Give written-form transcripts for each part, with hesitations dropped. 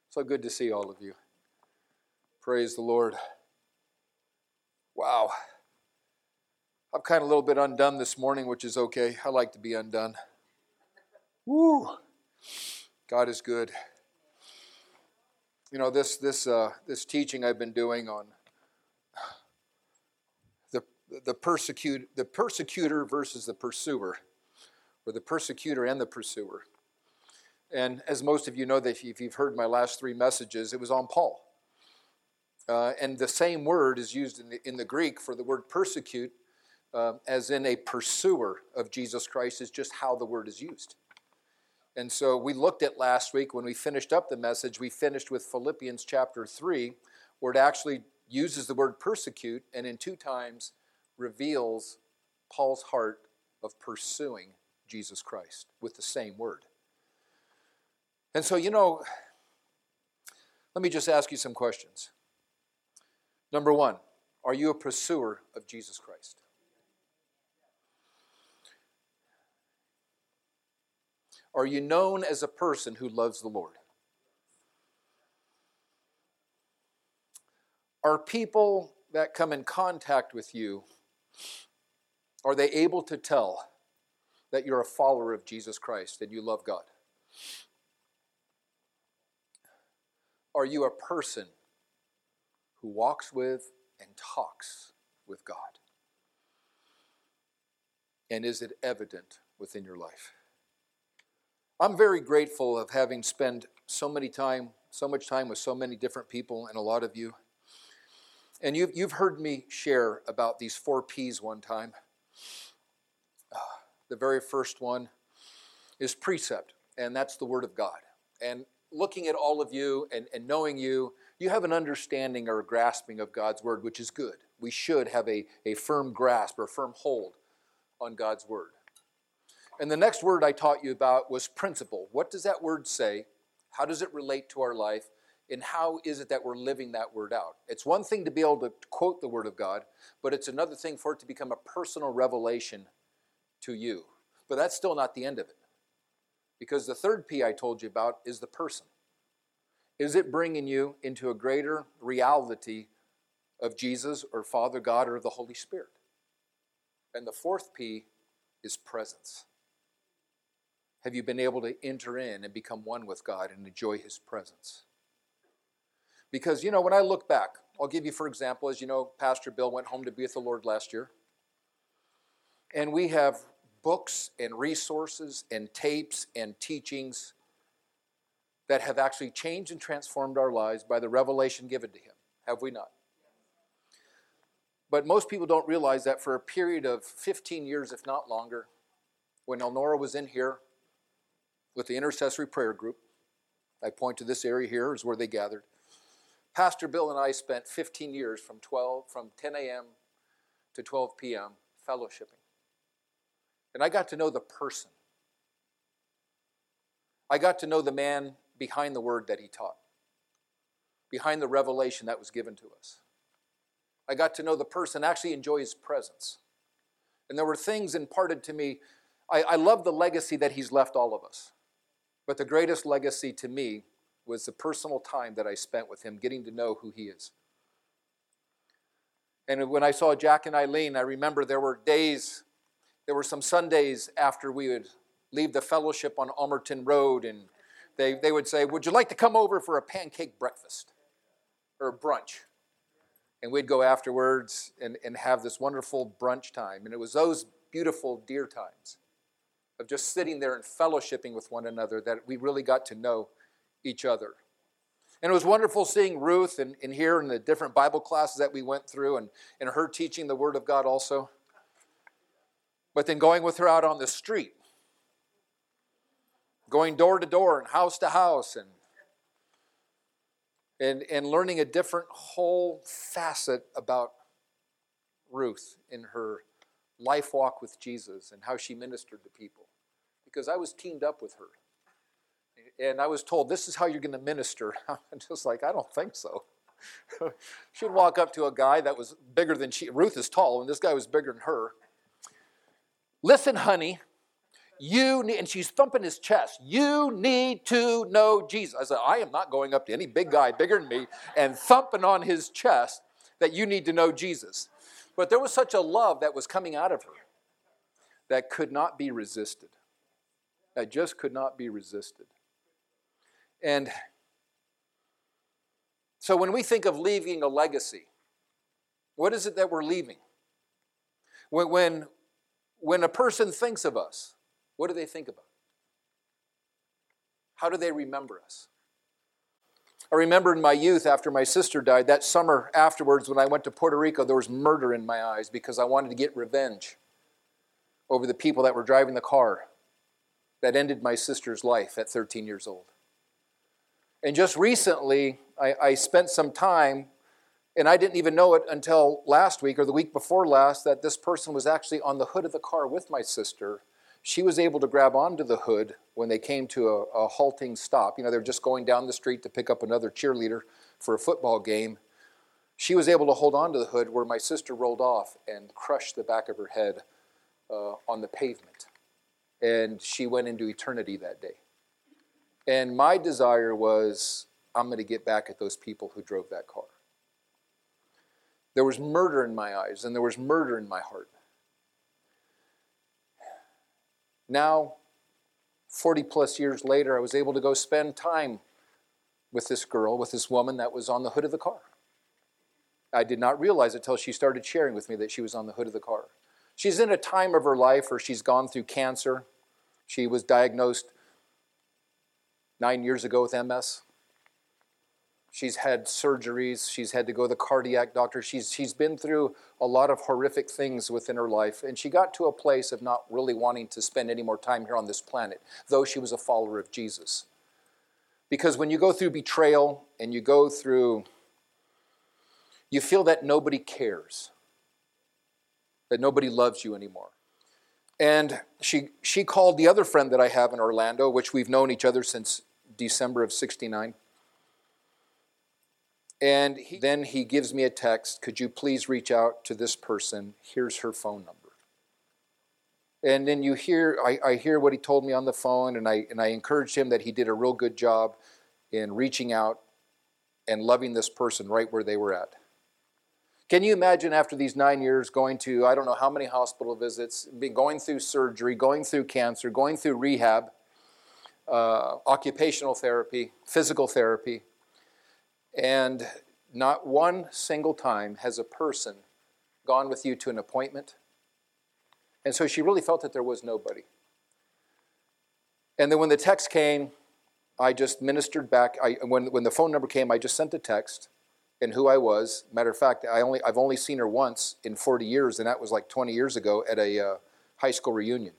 So good to see all of you. Praise the Lord. Wow. I'm kind of a little bit undone this morning, which is okay. I like to be undone. Woo. God is good. You know, this teaching I've been doing on the persecutor versus the pursuer, or the persecutor and the pursuer. And as most of you know, that if you've heard my last 3 messages, it was on Paul. And the same word is used in the Greek for the word persecute, as in a pursuer of Jesus Christ, is just how the word is used. And so we looked at last week, when we finished up the message, we finished with Philippians chapter 3, where it actually uses the word persecute, and in 2 times reveals Paul's heart of pursuing Jesus Christ with the same word. And so, let me just ask you some questions. Number 1, are you a pursuer of Jesus Christ? Are you known as a person who loves the Lord? Are people that come in contact with you, are they able to tell that you're a follower of Jesus Christ and you love God? Are you a person who walks with and talks with God? And is it evident within your life? I'm very grateful of having spent so much time with so many different people, and a lot of you. And you've heard me share about these 4 P's one time. The very first one is precept, and that's the Word of God. And looking at all of you and knowing you, you have an understanding or a grasping of God's Word, which is good. We should have a firm grasp or firm hold on God's Word. And the next word I taught you about was principle. What does that word say? How does it relate to our life? And how is it that we're living that word out? It's one thing to be able to quote the Word of God, but it's another thing for it to become a personal revelation to you. But that's still not the end of it. Because the third P I told you about is the person. Is it bringing you into a greater reality of Jesus or Father God or the Holy Spirit? And the fourth P is presence. Have you been able to enter in and become one with God and enjoy His presence? Because, when I look back, I'll give you, for example, as you know, Pastor Bill went home to be with the Lord last year. And we have books and resources and tapes and teachings that have actually changed and transformed our lives by the revelation given to Him. Have we not? But most people don't realize that for a period of 15 years, if not longer, when Elnora was in here with the intercessory prayer group, I point to this area here is where they gathered. Pastor Bill and I spent 15 years from 10 a.m. to 12 p.m. fellowshipping. And I got to know the person. I got to know the man behind the word that he taught, behind the revelation that was given to us. I got to know the person, actually enjoy his presence. And there were things imparted to me. I love the legacy that he's left all of us. But the greatest legacy to me was the personal time that I spent with him, getting to know who he is. And when I saw Jack and Eileen, I remember there were some Sundays after we would leave the fellowship on Almerton Road, and they would say, would you like to come over for a pancake breakfast or brunch? And we'd go afterwards and have this wonderful brunch time. And it was those beautiful dear times of just sitting there and fellowshipping with one another that we really got to know each other. And it was wonderful seeing Ruth and here in the different Bible classes that we went through and her teaching the Word of God also. But then going with her out on the street, going door to door and house to house and learning a different whole facet about Ruth in her life walk with Jesus and how she ministered to people. Because I was teamed up with her. And I was told, this is how you're going to minister. I'm just like, I don't think so. She'd walk up to a guy that was bigger than she. Ruth is tall, and this guy was bigger than her. Listen, honey, and she's thumping his chest. You need to know Jesus. I said, I am not going up to any big guy bigger than me and thumping on his chest that you need to know Jesus. But there was such a love that was coming out of her that could not be resisted. That just could not be resisted. And so when we think of leaving a legacy, what is it that we're leaving? When a person thinks of us, what do they think about? How do they remember us? I remember in my youth, after my sister died, that summer afterwards when I went to Puerto Rico, there was murder in my eyes because I wanted to get revenge over the people that were driving the car that ended my sister's life at 13 years old. And just recently, I spent some time, and I didn't even know it until last week or the week before last, that this person was actually on the hood of the car with my sister. She was able to grab onto the hood when they came to a halting stop. You know, they were just going down the street to pick up another cheerleader for a football game. She was able to hold onto the hood where my sister rolled off and crushed the back of her head on the pavement. And she went into eternity that day. And my desire was, I'm going to get back at those people who drove that car. There was murder in my eyes, and there was murder in my heart. Now, 40 plus years later, I was able to go spend time with this girl, with this woman that was on the hood of the car. I did not realize it until she started sharing with me that she was on the hood of the car. She's in a time of her life where she's gone through cancer. She was diagnosed 9 years ago with MS. She's had surgeries. She's had to go to the cardiac doctor. She's been through a lot of horrific things within her life. And she got to a place of not really wanting to spend any more time here on this planet, though she was a follower of Jesus. Because when you go through betrayal and you feel that nobody cares, that nobody loves you anymore. And she called the other friend that I have in Orlando, which we've known each other since December of '69. And then he gives me a text, could you please reach out to this person? Here's her phone number. And then I hear what he told me on the phone, and I encouraged him that he did a real good job in reaching out and loving this person right where they were at. Can you imagine after these 9 years going to, I don't know how many hospital visits, going through surgery, going through cancer, going through rehab, occupational therapy, physical therapy, and not one single time has a person gone with you to an appointment. And so she really felt that there was nobody. And then when the text came, I just ministered back. When the phone number came, I just sent a text and who I was. Matter of fact, I've only seen her once in 40 years, and that was like 20 years ago at a high school reunion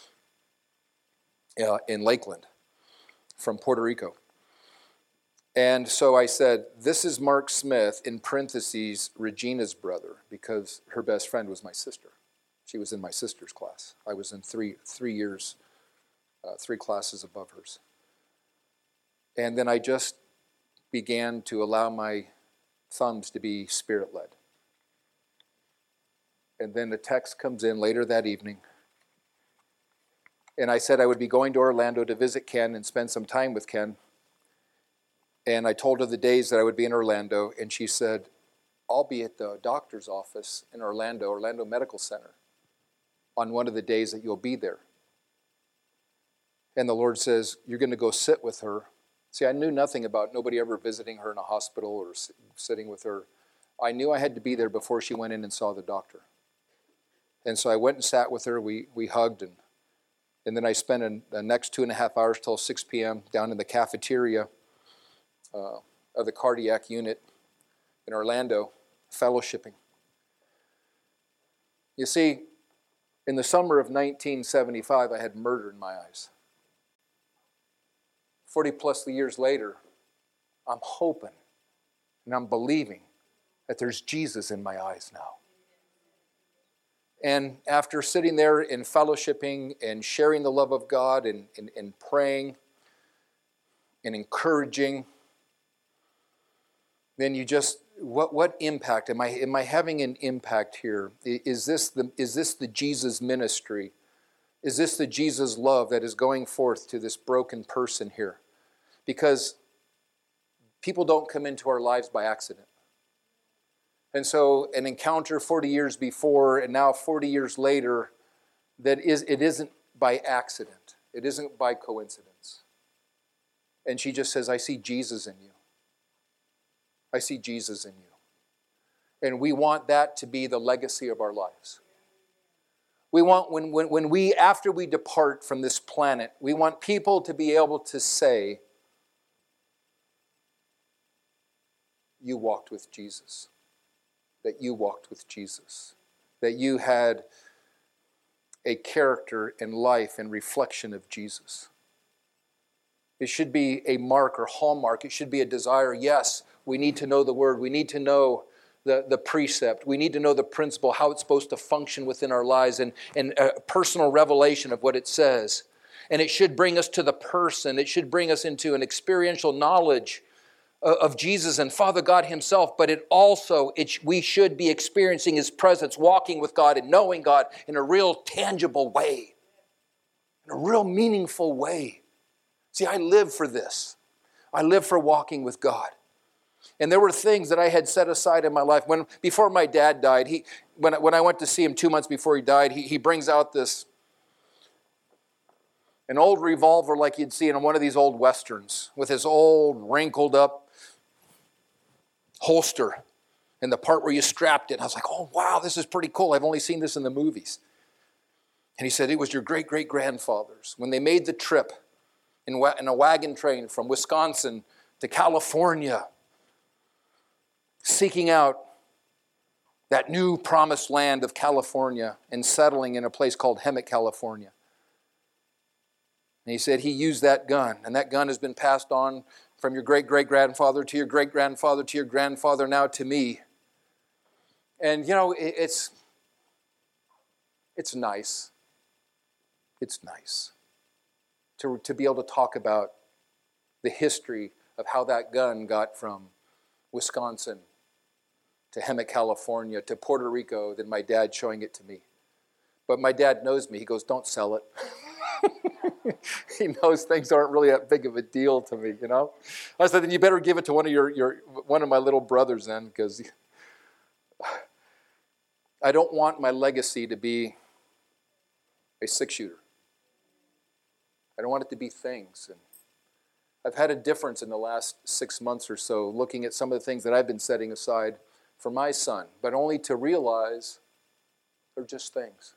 in Lakeland from Puerto Rico. And so I said, this is Mark Smith, in parentheses, Regina's brother, because her best friend was my sister. She was in my sister's class. I was in three classes above hers. And then I just began to allow my thumbs to be spirit-led. And then the text comes in later that evening. And I said I would be going to Orlando to visit Ken and spend some time with Ken. And I told her the days that I would be in Orlando, and she said, I'll be at the doctor's office in Orlando Medical Center, on one of the days that you'll be there. And the Lord says, you're going to go sit with her. See, I knew nothing about nobody ever visiting her in a hospital or sitting with her. I knew I had to be there before she went in and saw the doctor. And so I went and sat with her. We hugged, and then I spent the next 2.5 hours till 6 p.m. down in the cafeteria of the cardiac unit in Orlando, fellowshipping. You see, in the summer of 1975, I had murder in my eyes. 40 plus years later, I'm hoping and I'm believing that there's Jesus in my eyes now. And after sitting there and fellowshipping and sharing the love of God and praying and encouraging, then you just, what impact am I having an impact here? Is this the Jesus ministry Is this the Jesus love that is going forth to this broken person here? Because people don't come into our lives by accident. And so an encounter 40 years before and now 40 years later, it isn't by accident. It isn't by coincidence. And she just says, I see Jesus in you. I see Jesus in you. And we want that to be the legacy of our lives. We want, when we, after we depart from this planet, we want people to be able to say, you walked with Jesus. That you walked with Jesus. That you had a character and life and reflection of Jesus. It should be a mark or hallmark. It should be a desire. Yes, we need to know the Word. We need to know the precept. We need to know the principle, how it's supposed to function within our lives, and a personal revelation of what it says. And it should bring us to the person. It should bring us into an experiential knowledge of Jesus and Father God Himself, but we should be experiencing His presence, walking with God and knowing God in a real tangible way, in a real meaningful way. See, I live for this. I live for walking with God. And there were things that I had set aside in my life. Before my dad died, when I went to see him 2 months before he died, he brings out an old revolver like you'd see in one of these old westerns, with his old wrinkled up holster and the part where you strapped it. And I was like, oh, wow, this is pretty cool. I've only seen this in the movies. And he said, it was your great-great-grandfathers. When they made the trip in a wagon train from Wisconsin to California, seeking out that new promised land of California and settling in a place called Hemet, California. And he said he used that gun, and that gun has been passed on from your great-great-grandfather to your great-grandfather to your grandfather, now to me. And, it's nice. It's nice to be able to talk about the history of how that gun got from Wisconsin to Hemet, California, to Puerto Rico, then my dad showing it to me. But my dad knows me. He goes, don't sell it. He knows things aren't really that big of a deal to me, I said, then you better give it to one of my little brothers then, because I don't want my legacy to be a six-shooter. I don't want it to be things. And I've had a difference in the last 6 months or so, looking at some of the things that I've been setting aside for my son, but only to realize they're just things.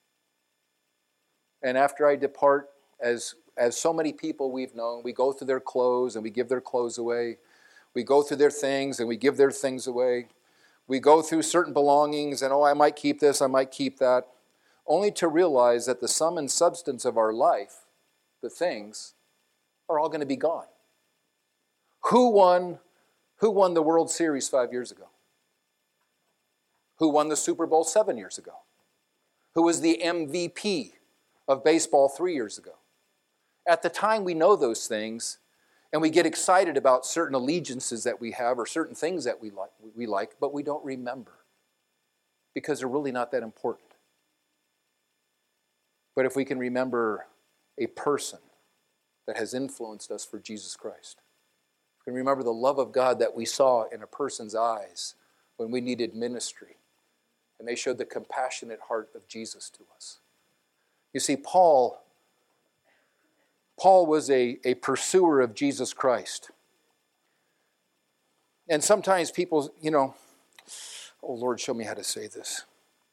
And after I depart, as so many people we've known, we go through their clothes and we give their clothes away. We go through their things and we give their things away. We go through certain belongings and, I might keep this, I might keep that, only to realize that the sum and substance of our life, the things, are all going to be gone. Who won the World Series 5 years ago? Who won the Super Bowl 7 years ago? Who was the MVP of baseball 3 years ago? At the time we know those things, and we get excited about certain allegiances that we have or certain things that we like, but we don't remember because they're really not that important. But if we can remember a person that has influenced us for Jesus Christ, we can remember the love of God that we saw in a person's eyes when we needed ministry, and they showed the compassionate heart of Jesus to us. You see, Paul was a pursuer of Jesus Christ. And sometimes people, oh Lord, show me how to say this.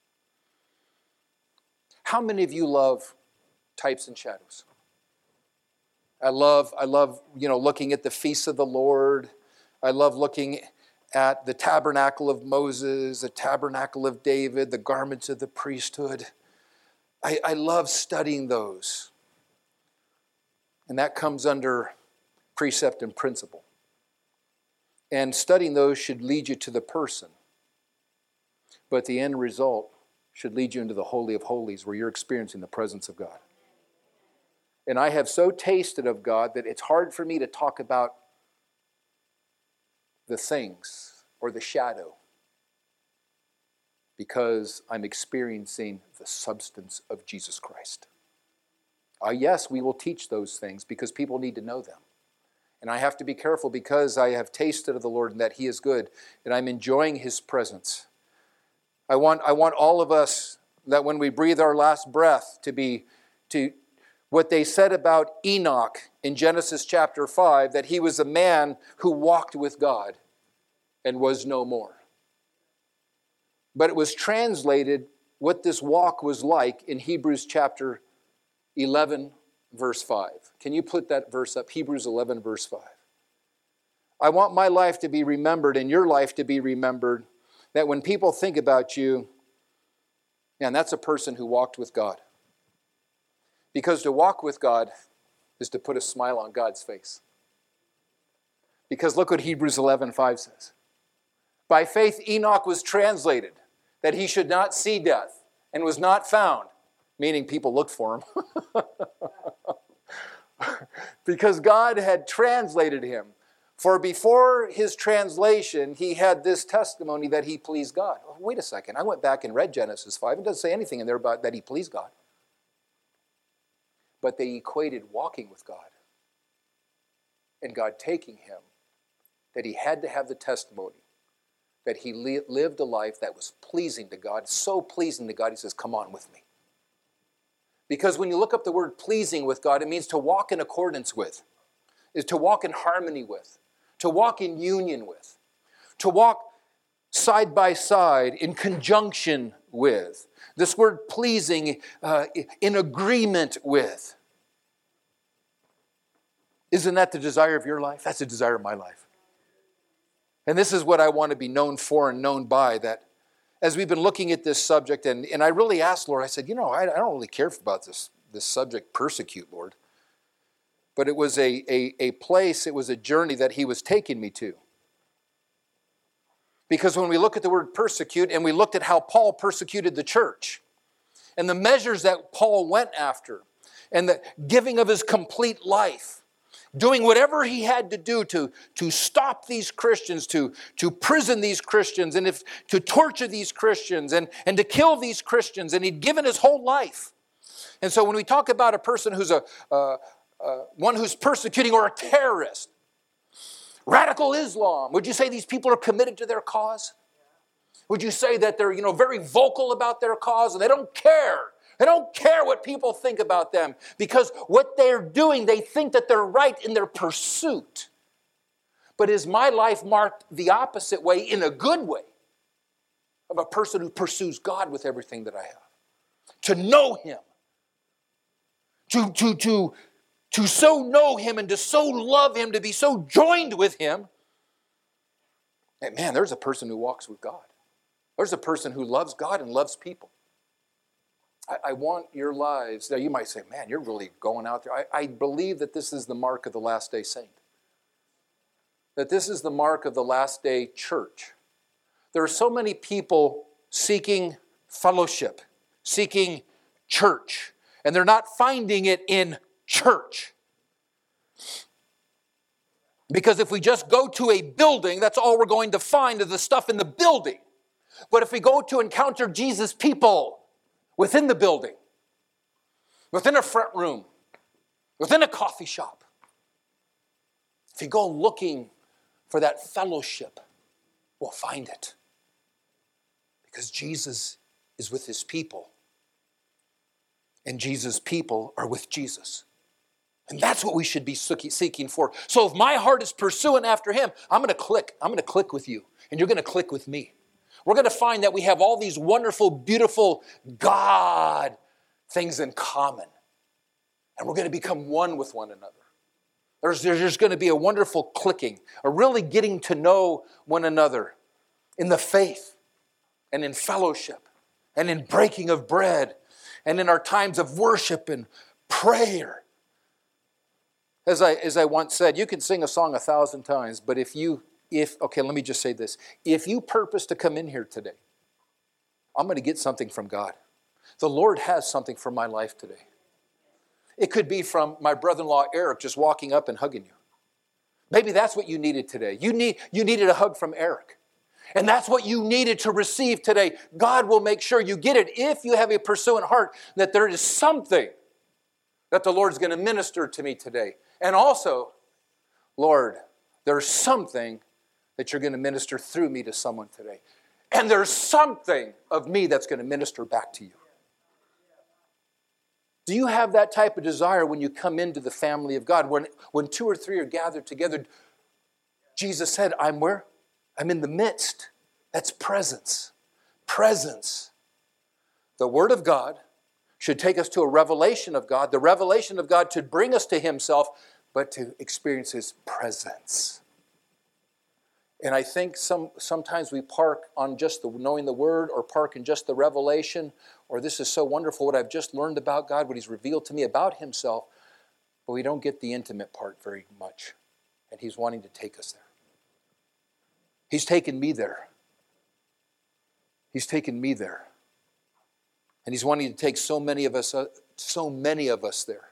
How many of you love types and shadows? I love, looking at the feasts of the Lord. I love looking at the tabernacle of Moses, the tabernacle of David, the garments of the priesthood. I love studying those. And that comes under precept and principle. And studying those should lead you to the person. But the end result should lead you into the Holy of Holies, where you're experiencing the presence of God. And I have so tasted of God that it's hard for me to talk about the things or the shadow, because I'm experiencing the substance of Jesus Christ. Yes, we will teach those things because people need to know them. And I have to be careful because I have tasted of the Lord and that He is good, and I'm enjoying His presence. I want all of us, that when we breathe our last breath, to what they said about Enoch in Genesis chapter 5, that he was a man who walked with God and was no more. But it was translated what this walk was like in Hebrews chapter 11, verse 5. Can you put that verse up? Hebrews 11, verse 5. I want my life to be remembered and your life to be remembered, that when people think about you, man, that's a person who walked with God. Because to walk with God is to put a smile on God's face. Because look what Hebrews 11:5 says. By faith Enoch was translated, that he should not see death, and was not found, meaning people looked for him. Because God had translated him. For before his translation, he had this testimony that he pleased God. Oh, wait a second, I went back and read Genesis 5. It doesn't say anything in there about that he pleased God. But they equated walking with God and God taking him, that he had to have the testimony that he lived a life that was pleasing to God, so pleasing to God, he says, come on with me. Because when you look up the word pleasing with God, it means to walk in accordance with, is to walk in harmony with, to walk in union with, to walk side by side in conjunction with. This word pleasing, in agreement with. Isn't that the desire of your life? That's the desire of my life. And this is what I want to be known for and known by, that as we've been looking at this subject, and I really asked Lord, I said, I don't really care about this subject, persecute, Lord. But it was a place, it was a journey that he was taking me to. Because when we look at the word persecute, and we looked at how Paul persecuted the church, and the measures that Paul went after, and the giving of his complete life, doing whatever he had to do to stop these Christians, to prison these Christians, and to torture these Christians, and to kill these Christians, and he'd given his whole life. And so when we talk about a person who's one who's persecuting or a terrorist, radical Islam, would you say these people are committed to their cause? Would you say that they're very vocal about their cause and they don't care? They don't care what people think about them, because what they're doing, they think that they're right in their pursuit. But is my life marked the opposite way, in a good way, of a person who pursues God with everything that I have? To know Him. To so know Him and to so love Him, to be so joined with Him. And man, there's a person who walks with God. There's a person who loves God and loves people. I want your lives. Now you might say, man, you're really going out there. I believe that this is the mark of the last day saint. That this is the mark of the last day church. There are so many people seeking fellowship, seeking church, and they're not finding it in church. Because if we just go to a building, that's all we're going to find is the stuff in the building. But if we go to encounter Jesus' people within the building, within a front room, within a coffee shop, if you go looking for that fellowship, we'll find it. Because Jesus is with His people. And Jesus' people are with Jesus. And that's what we should be seeking for. So if my heart is pursuing after Him, I'm going to click with you. And you're going to click with me. We're going to find that we have all these wonderful, beautiful God things in common. And we're going to become one with one another. There's going to be a wonderful clicking, a really getting to know one another in the faith and in fellowship and in breaking of bread and in our times of worship and prayer. As I once said, you can sing a song 1,000 times, but okay, let me just say this. If you purpose to come in here today, I'm going to get something from God. The Lord has something for my life today. It could be from my brother-in-law Eric just walking up and hugging you. Maybe that's what you needed today. You needed a hug from Eric. And that's what you needed to receive today. God will make sure you get it if you have a pursuant heart, that there is something that the Lord's going to minister to me today. And also, Lord, there's something that you're going to minister through me to someone today. And there's something of me that's going to minister back to you. Do you have that type of desire when you come into the family of God? When two or three are gathered together, Jesus said, I'm where? I'm in the midst. That's presence. Presence. The Word of God should take us to a revelation of God. The revelation of God to bring us to Himself, but to experience His presence. And I think sometimes we park on just knowing the Word, or park in just the revelation, or this is so wonderful what I've just learned about God, what He's revealed to me about Himself, but we don't get the intimate part very much. And He's wanting to take us there. He's taken me there. He's taken me there. And He's wanting to take so many of us there.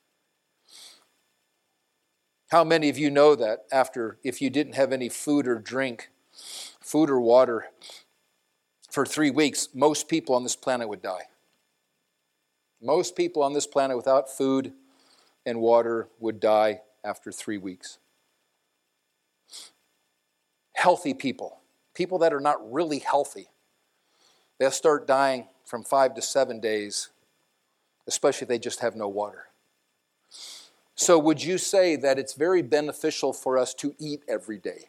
How many of you know that if you didn't have any food or drink, food or water for 3 weeks, most people on this planet would die? Most people on this planet without food and water would die after 3 weeks. Healthy people that are not really healthy, they'll start dying from 5 to 7 days, especially if they just have no water. So would you say that it's very beneficial for us to eat every day?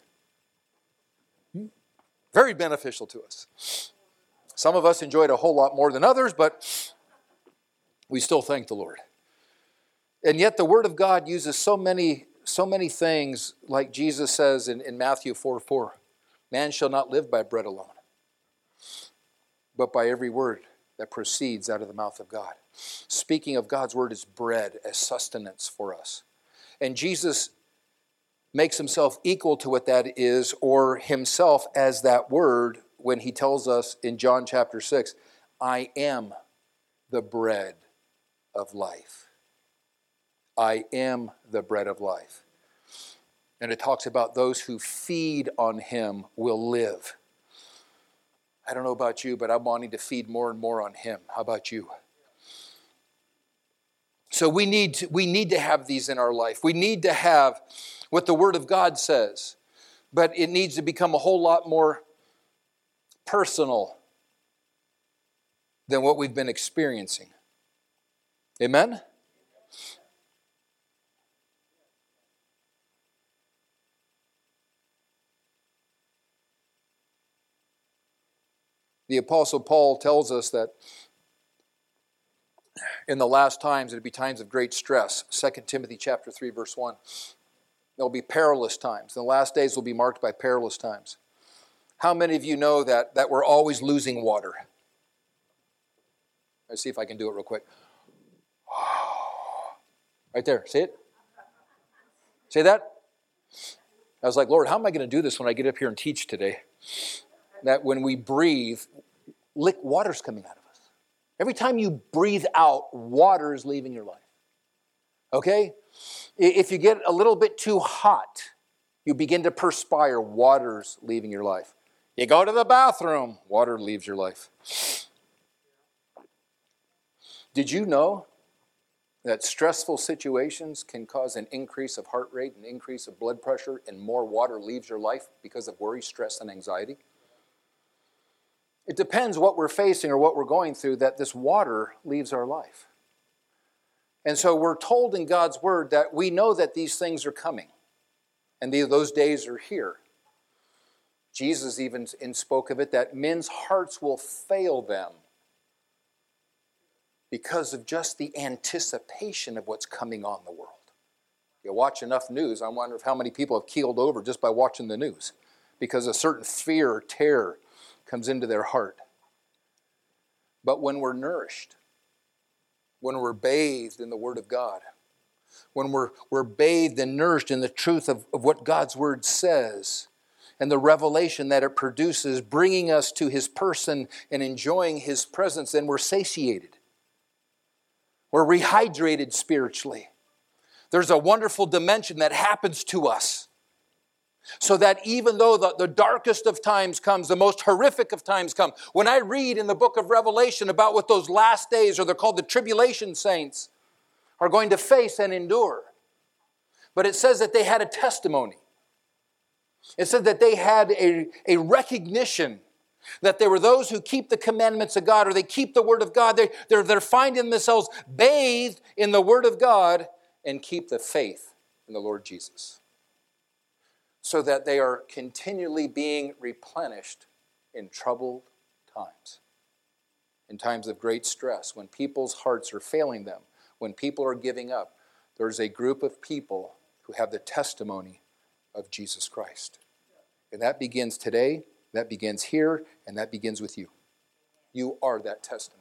Very beneficial to us. Some of us enjoy it a whole lot more than others, but we still thank the Lord. And yet the Word of God uses so many things, like Jesus says in Matthew 4:4. Man shall not live by bread alone, but by every word that proceeds out of the mouth of God. Speaking of God's word as bread, as sustenance for us. And Jesus makes Himself equal to what that is, or Himself as that word, when He tells us in John chapter 6, I am the bread of life. I am the bread of life. And it talks about those who feed on Him will live. I don't know about you, but I'm wanting to feed more and more on Him. How about you? So we need to have these in our life. We need to have what the Word of God says, but it needs to become a whole lot more personal than what we've been experiencing. Amen? The Apostle Paul tells us that in the last times, it'll be times of great stress. 2 Timothy chapter 3, verse 1. There'll be perilous times. The last days will be marked by perilous times. How many of you know that we're always losing water? Let's see if I can do it real quick. Right there. See it? See that? I was like, Lord, how am I going to do this when I get up here and teach today? That when we breathe, water's coming out of us. Every time you breathe out, water is leaving your life. Okay? If you get a little bit too hot, you begin to perspire, water's leaving your life. You go to the bathroom, water leaves your life. Did you know that stressful situations can cause an increase of heart rate, an increase of blood pressure, and more water leaves your life because of worry, stress, and anxiety? It depends what we're facing or what we're going through, that this water leaves our life. And so we're told in God's word that we know that these things are coming. And those days are here. Jesus even spoke of it, that men's hearts will fail them because of just the anticipation of what's coming on the world. You watch enough news, I wonder how many people have keeled over just by watching the news because a certain fear or terror comes into their heart. But when we're nourished, when we're bathed in the Word of God, when we're bathed and nourished in the truth of what God's Word says and the revelation that it produces, bringing us to His person and enjoying His presence, then we're satiated. We're rehydrated spiritually. There's a wonderful dimension that happens to us. So that even though the darkest of times comes, the most horrific of times come, when I read in the book of Revelation about what those last days, or they're called the tribulation saints, are going to face and endure. But it says that they had a testimony. It said that they had a recognition that there were those who keep the commandments of God, or they keep the Word of God. They're finding themselves bathed in the Word of God and keep the faith in the Lord Jesus, so that they are continually being replenished in troubled times, in times of great stress, when people's hearts are failing them, when people are giving up. There's a group of people who have the testimony of Jesus Christ. And that begins today, that begins here, and that begins with you. You are that testimony.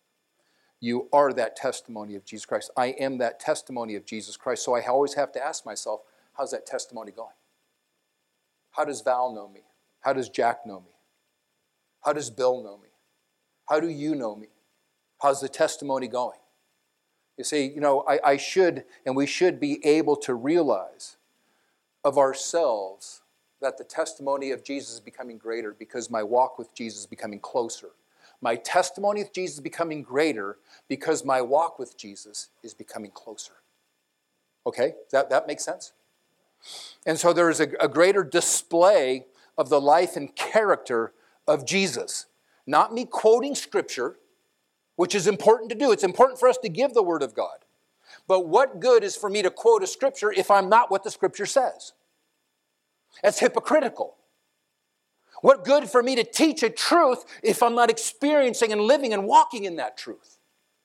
You are that testimony of Jesus Christ. I am that testimony of Jesus Christ. So I always have to ask myself, how's that testimony going? How does Val know me? How does Jack know me? How does Bill know me? How do you know me? How's the testimony going? You see, I should and we should be able to realize of ourselves that the testimony of Jesus is becoming greater because my walk with Jesus is becoming closer. My testimony of Jesus is becoming greater because my walk with Jesus is becoming closer. Okay? That makes sense? And so there is a greater display of the life and character of Jesus. Not me quoting Scripture, which is important to do. It's important for us to give the Word of God. But what good is for me to quote a Scripture if I'm not what the Scripture says? That's hypocritical. What good for me to teach a truth if I'm not experiencing and living and walking in that truth?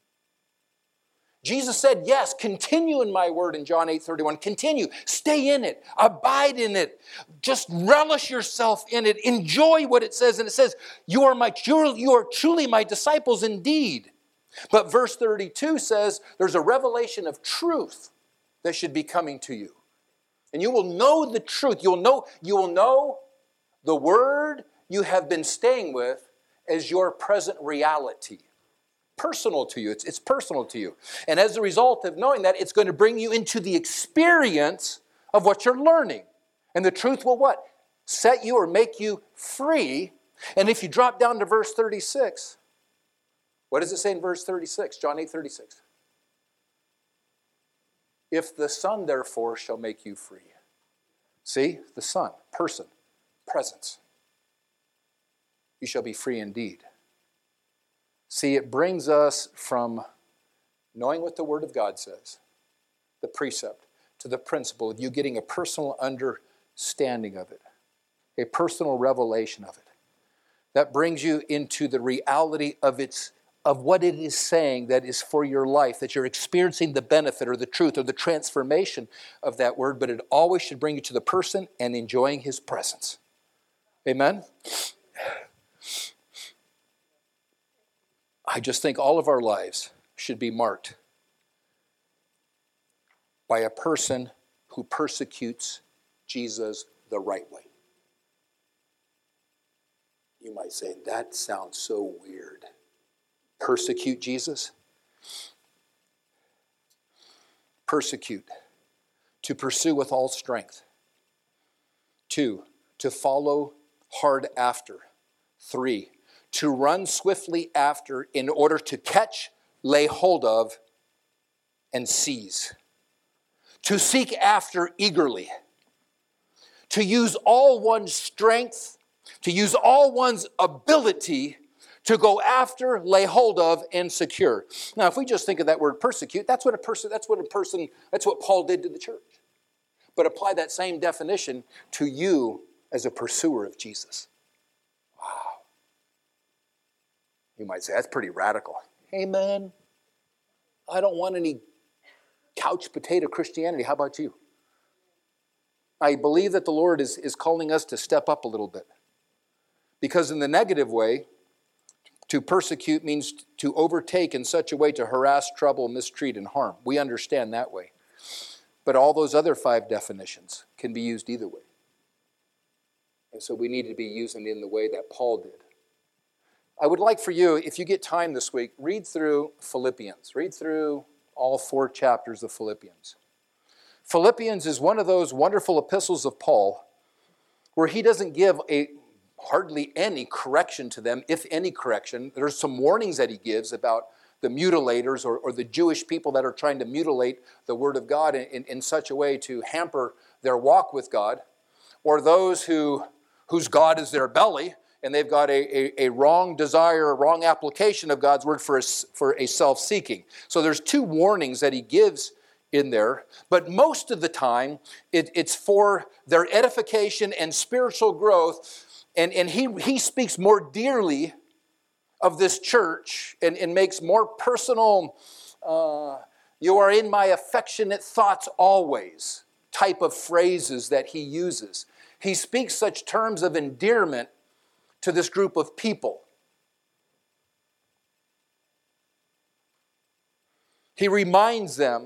Jesus said, yes, continue in my word in John 8:31. Continue. Stay in it. Abide in it. Just relish yourself in it. Enjoy what it says. And it says, you are truly my disciples indeed. But verse 32 says there's a revelation of truth that should be coming to you. And you will know the truth. You will know the word you have been staying with as your present reality. Personal to you. It's personal to you. And as a result of knowing that, it's going to bring you into the experience of what you're learning. And the truth will what? Set you or make you free. And if you drop down to verse 36, what does it say in verse 36? John 8:36. If the Son, therefore, shall make you free. See? The Son, person, presence. You shall be free indeed. See, it brings us from knowing what the Word of God says, the precept, to the principle of you getting a personal understanding of it, a personal revelation of it. That brings you into the reality of what it is saying that is for your life, that you're experiencing the benefit or the truth or the transformation of that word, but it always should bring you to the person and enjoying his presence. Amen? I just think all of our lives should be marked by a person who persecutes Jesus the right way. You might say, that sounds so weird. Persecute Jesus? Persecute. To pursue with all strength. 2, to follow hard after. 3, to run swiftly after in order to catch, lay hold of, and seize. To seek after eagerly. To use all one's strength, to use all one's ability to go after, lay hold of, and secure. Now, if we just think of that word persecute, that's what Paul did to the church. But apply that same definition to you as a pursuer of Jesus. Wow. You might say, that's pretty radical. Amen. I don't want any couch potato Christianity. How about you? I believe that the Lord is calling us to step up a little bit. Because in the negative way, to persecute means to overtake in such a way to harass, trouble, mistreat, and harm. We understand that way. But all those other 5 definitions can be used either way. And so we need to be using it in the way that Paul did. I would like for you, if you get time this week, read through Philippians. Read through all 4 chapters of Philippians. Philippians is one of those wonderful epistles of Paul where he doesn't give hardly any correction to them, if any correction. There's some warnings that he gives about the mutilators or the Jewish people that are trying to mutilate the Word of God in such a way to hamper their walk with God, or those whose God is their belly, and they've got a wrong desire, a wrong application of God's Word for a self-seeking. So there's two warnings that he gives in there, but most of the time it's for their edification and spiritual growth, and he speaks more dearly of this church and makes more personal, you are in my affectionate thoughts always type of phrases that he uses. He speaks such terms of endearment to this group of people. He reminds them,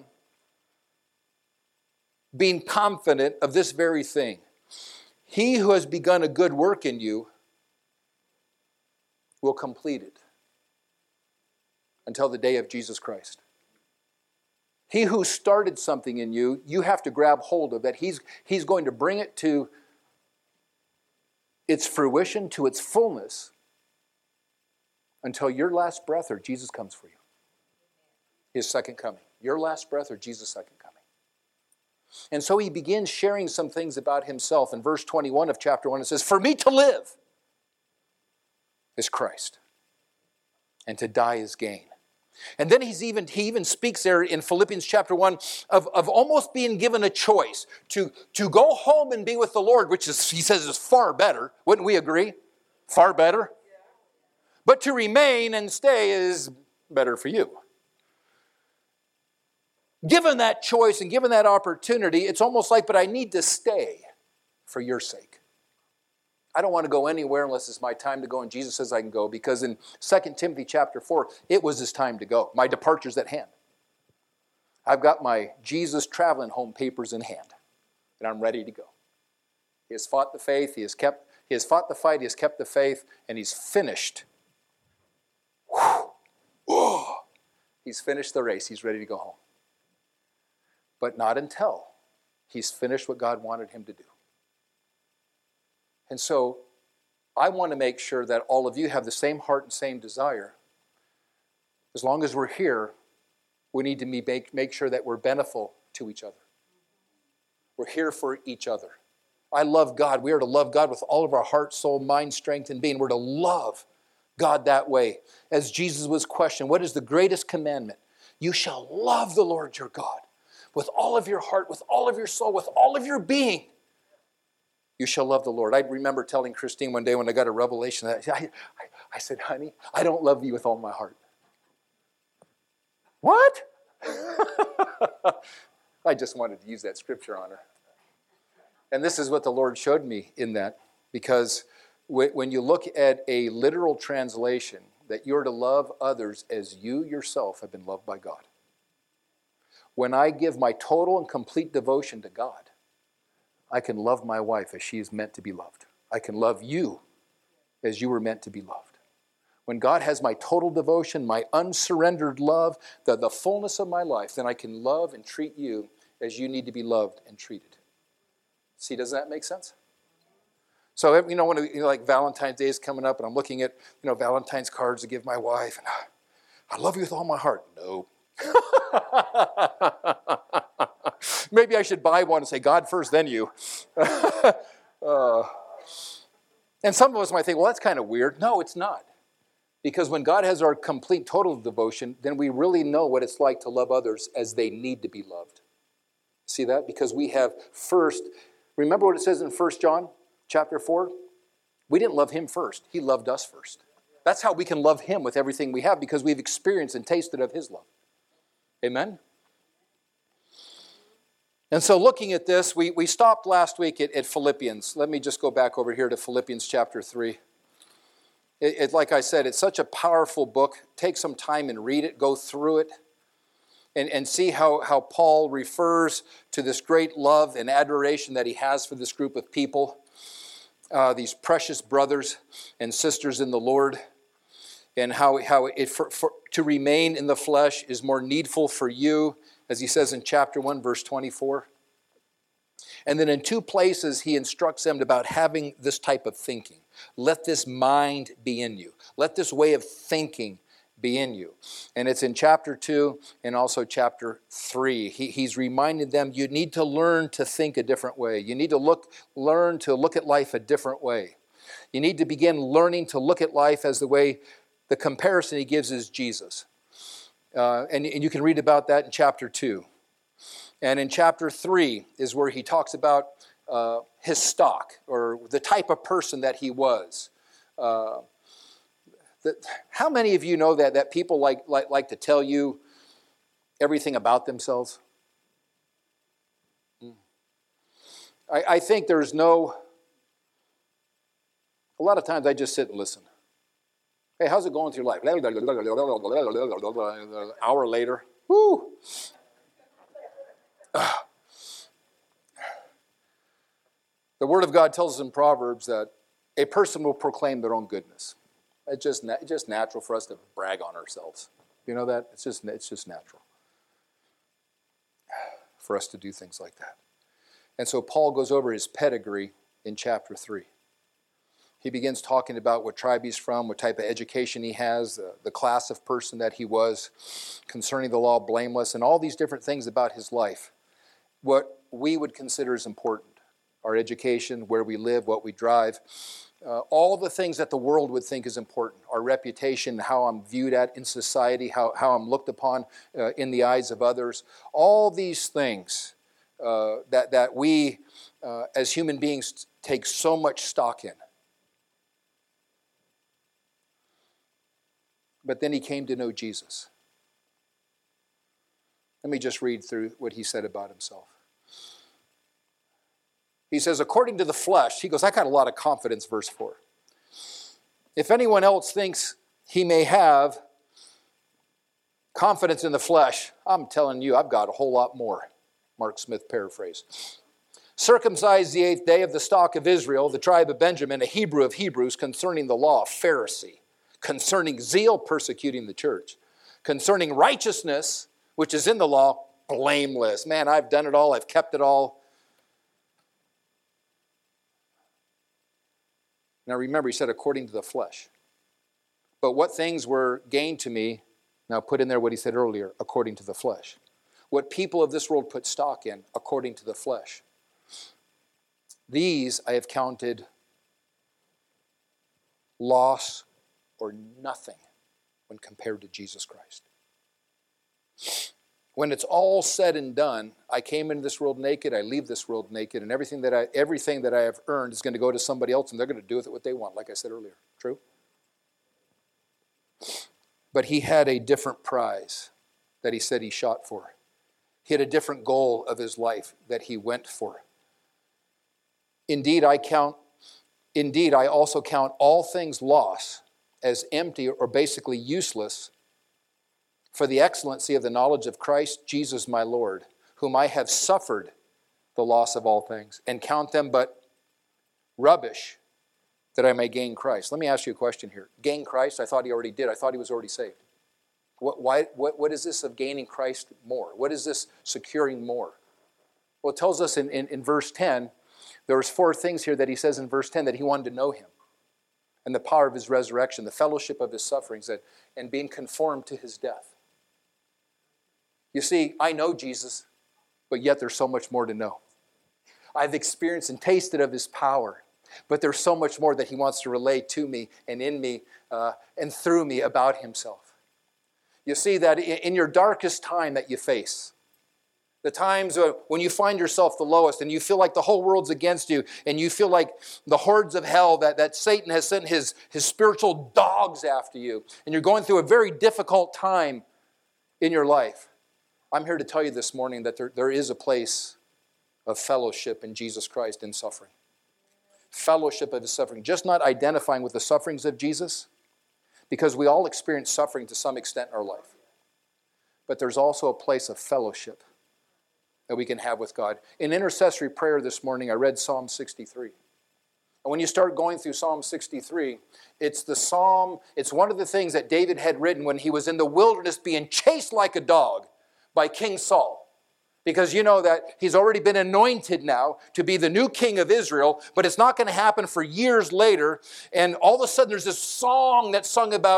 being confident of this very thing: he who has begun a good work in you will complete it until the day of Jesus Christ. He who started something in you, you have to grab hold of that. He's going to bring it to its fruition, to its fullness, until your last breath or Jesus comes for you. His second coming. Your last breath or Jesus' second coming. And so he begins sharing some things about himself. In verse 21 of chapter 1, it says, "For me to live is Christ, and to die is gain." And then he even speaks there in Philippians chapter 1 of almost being given a choice to go home and be with the Lord, which is, he says, is far better. Wouldn't we agree? Far better. But to remain and stay is better for you. Given that choice and given that opportunity, it's almost like, but I need to stay for your sake. I don't want to go anywhere unless it's my time to go, and Jesus says I can go, because in 2 Timothy chapter 4, it was his time to go. My departure's at hand. I've got my Jesus traveling home papers in hand, and I'm ready to go. He has fought the faith, he has fought the fight, he has kept the faith, and he's finished. He's finished the race, he's ready to go home. But not until he's finished what God wanted him to do. And so I want to make sure that all of you have the same heart and same desire. As long as we're here, we need to make sure that we're beneficial to each other. We're here for each other. I love God. We are to love God with all of our heart, soul, mind, strength, and being. We're to love God that way. As Jesus was questioned, what is the greatest commandment? You shall love the Lord your God with all of your heart, with all of your soul, with all of your being. You shall love the Lord. I remember telling Christine one day when I got a revelation, I said, honey, I don't love you with all my heart. What? I just wanted to use that scripture on her. And this is what the Lord showed me in that, because when you look at a literal translation, that you're to love others as you yourself have been loved by God. When I give my total and complete devotion to God, I can love my wife as she is meant to be loved. I can love you as you were meant to be loved. When God has my total devotion, my unsurrendered love, the fullness of my life, then I can love and treat you as you need to be loved and treated. See, does that make sense? So, when like Valentine's Day is coming up and I'm looking at, Valentine's cards to give my wife, and I love you with all my heart. No. Maybe I should buy one and say, God first, then you. And some of us might think, well, that's kind of weird. No, it's not. Because when God has our complete, total devotion, then we really know what it's like to love others as they need to be loved. See that? Because we have first, remember what it says in 1 John chapter 4? We didn't love him first. He loved us first. That's how we can love him with everything we have, because we've experienced and tasted of his love. Amen? And so looking at this, we stopped last week at Philippians. Let me just go back over here to Philippians chapter 3. Like I said, it's such a powerful book. Take some time and read it, go through it, and see how Paul refers to this great love and adoration that he has for this group of people, these precious brothers and sisters in the Lord, and how to remain in the flesh is more needful for you, as he says in chapter 1, verse 24. And then in two places, he instructs them about having this type of thinking. Let this mind be in you. Let this way of thinking be in you. And it's in chapter 2 and also chapter 3. He's reminding them, you need to learn to think a different way. You need to learn to look at life a different way. You need to begin learning to look at life as the way, the comparison he gives is Jesus. And you can read about that in chapter 2. And in chapter 3 is where he talks about his stock, or the type of person that he was. How many of you know that people like to tell you everything about themselves? I think there's no... A lot of times I just sit and listen. Hey, how's it going with your life? An hour later, whoo! The Word of God tells us in Proverbs that a person will proclaim their own goodness. It's just natural for us to brag on ourselves. You know that? It's just natural for us to do things like that. And so Paul goes over his pedigree in chapter 3. He begins talking about what tribe he's from, what type of education he has, the class of person that he was, concerning the law, blameless, and all these different things about his life. What we would consider as important. Our education, where we live, what we drive, all the things that the world would think is important. Our reputation, how I'm viewed at in society, how I'm looked upon in the eyes of others. All these things that we as human beings take so much stock in. But then he came to know Jesus. Let me just read through what he said about himself. He says, according to the flesh, he goes, I got a lot of confidence, verse 4. If anyone else thinks he may have confidence in the flesh, I'm telling you, I've got a whole lot more. Mark Smith paraphrase. Circumcised the 8th day of the stock of Israel, the tribe of Benjamin, a Hebrew of Hebrews, concerning the law, Pharisee. Concerning zeal, persecuting the church. Concerning righteousness, which is in the law, blameless. Man, I've done it all. I've kept it all. Now remember, he said, according to the flesh. But what things were gained to me, now put in there what he said earlier, according to the flesh. What people of this world put stock in, according to the flesh. These I have counted loss or nothing when compared to Jesus Christ. When it's all said and done, I came into this world naked, I leave this world naked, and everything that I have earned is going to go to somebody else, and they're going to do with it what they want, like I said earlier. True? But he had a different prize that he said he shot for. He had a different goal of his life that he went for. Indeed, I also count all things loss as empty or basically useless for the excellency of the knowledge of Christ Jesus my Lord, whom I have suffered the loss of all things, and count them but rubbish that I may gain Christ. Let me ask you a question here. Gain Christ? I thought he already did. I thought he was already saved. What is this of gaining Christ more? What is this securing more? Well, it tells us in verse 10, there's 4 things here that he says in verse 10 that he wanted to know him. And the power of his resurrection, the fellowship of his sufferings, and being conformed to his death. You see, I know Jesus, but yet there's so much more to know. I've experienced and tasted of his power, but there's so much more that he wants to relay to me and in me and through me about himself. You see that in your darkest time that you face, the times when you find yourself the lowest and you feel like the whole world's against you and you feel like the hordes of hell that Satan has sent his spiritual dogs after you and you're going through a very difficult time in your life. I'm here to tell you this morning that there is a place of fellowship in Jesus Christ in suffering. Fellowship of his suffering. Just not identifying with the sufferings of Jesus, because we all experience suffering to some extent in our life. But there's also a place of fellowship that we can have with God. In intercessory prayer this morning, I read Psalm 63. And when you start going through Psalm 63, it's one of the things that David had written when he was in the wilderness being chased like a dog by King Saul. Because you know that he's already been anointed now to be the new king of Israel, but it's not going to happen for years later. And all of a sudden there's this song that's sung about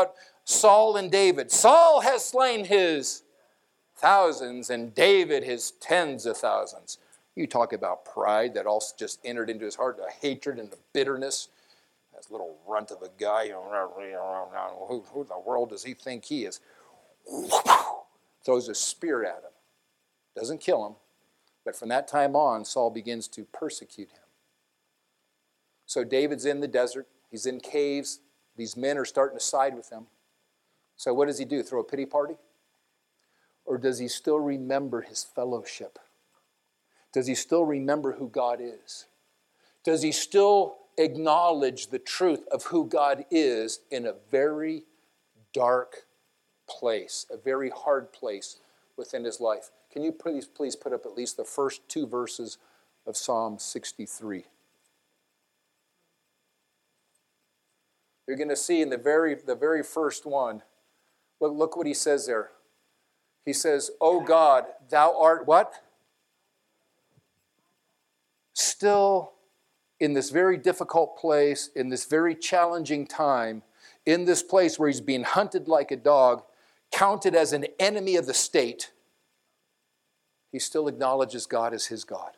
Saul and David. Saul has slain his thousands and David his tens of thousands. You talk about pride that also just entered into his heart, a hatred and a bitterness. This little runt of a guy, who in the world does he think he is? Throws a spear at him. Doesn't kill him, but from that time on, Saul begins to persecute him. So David's in the desert. He's in caves. These men are starting to side with him. So what does he do? Throw a pity party? Or does he still remember his fellowship? Does he still remember who God is? Does he still acknowledge the truth of who God is in a very dark place, a very hard place within his life? Can you please put up at least the first 2 verses of Psalm 63? You're going to see in the very first one, look what he says there. He says, "O God, thou art" what? Still in this very difficult place, in this very challenging time, in this place where he's being hunted like a dog, counted as an enemy of the state, he still acknowledges God as his God.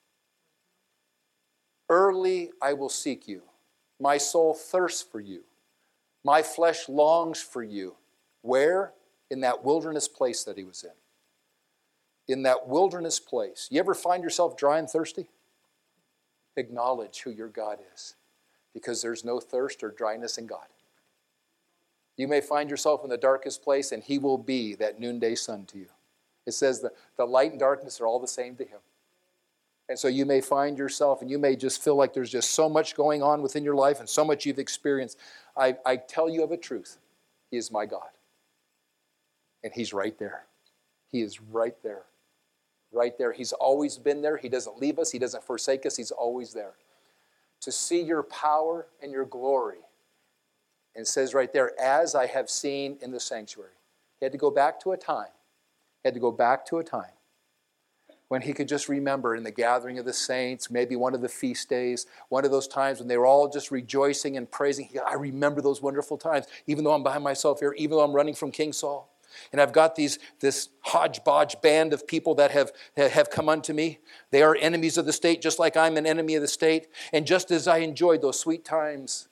Early I will seek you. My soul thirsts for you. My flesh longs for you. Where? In that wilderness place that he was in. In that wilderness place. You ever find yourself dry and thirsty? Acknowledge who your God is, because there's no thirst or dryness in God. You may find yourself in the darkest place, and he will be that noonday sun to you. It says that the light and darkness are all the same to him. And so you may find yourself, and you may just feel like there's just so much going on within your life and so much you've experienced. I tell you of a truth. He is my God. And he's right there. He is right there. Right there. He's always been there. He doesn't leave us. He doesn't forsake us. He's always there. To see your power and your glory. And it says right there, as I have seen in the sanctuary. He had to go back to a time. He had to go back to a time when he could just remember in the gathering of the saints, maybe one of the feast days, one of those times when they were all just rejoicing and praising. I remember those wonderful times, even though I'm by myself here, even though I'm running from King Saul. And I've got this hodgepodge band of people that have come unto me. They are enemies of the state, just like I'm an enemy of the state. And just as I enjoyed those sweet times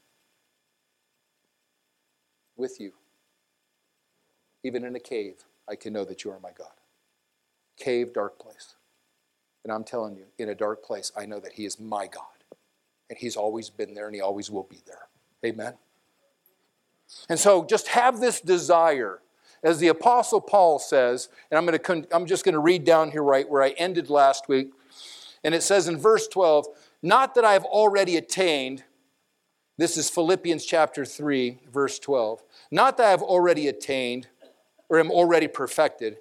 with you, even in a cave, I can know that you are my God. Cave, dark place. And I'm telling you, in a dark place, I know that he is my God. And he's always been there, and he always will be there. Amen? And so just have this desire. As the Apostle Paul says, and I'm just going to read down here right where I ended last week. And it says in verse 12, not that I have already attained, this is Philippians chapter 3, verse 12. Not that I have already attained or am already perfected.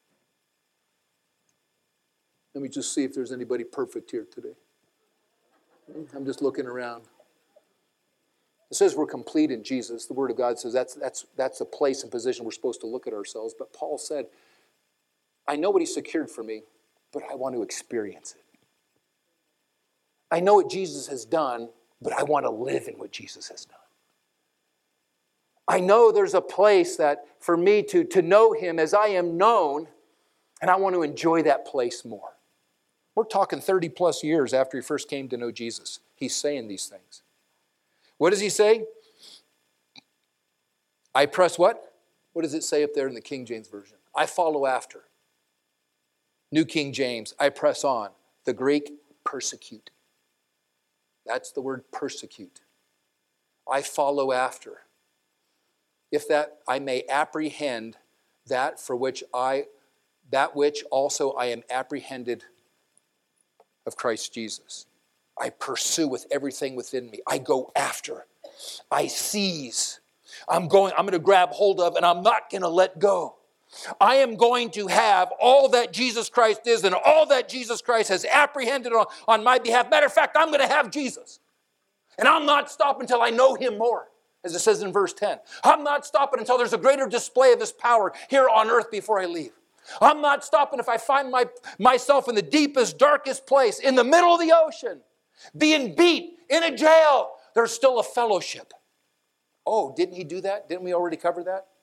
Let me just see if there's anybody perfect here today. I'm just looking around. It says we're complete in Jesus. The Word of God says that's a place and position we're supposed to look at ourselves. But Paul said, I know what he secured for me, but I want to experience it. I know what Jesus has done, but I want to live in what Jesus has done. I know there's a place that for me to know him as I am known, and I want to enjoy that place more. We're talking 30 plus years after he first came to know Jesus. He's saying these things. What does he say? I press what? What does it say up there in the King James Version? I follow after. New King James, I press on. The Greek, persecute. That's the word persecute. I follow after. If that I may apprehend that which also I am apprehended of Christ Jesus. I pursue with everything within me. I go after. I seize. I'm going to grab hold of, and I'm not going to let go. I am going to have all that Jesus Christ is and all that Jesus Christ has apprehended on my behalf. Matter of fact, I'm going to have Jesus. And I'm not stopping until I know him more, as it says in verse 10. I'm not stopping until there's a greater display of his power here on earth before I leave. I'm not stopping if I find myself in the deepest, darkest place, in the middle of the ocean, being beat, in a jail. There's still a fellowship. Oh, didn't he do that? Didn't we already cover that?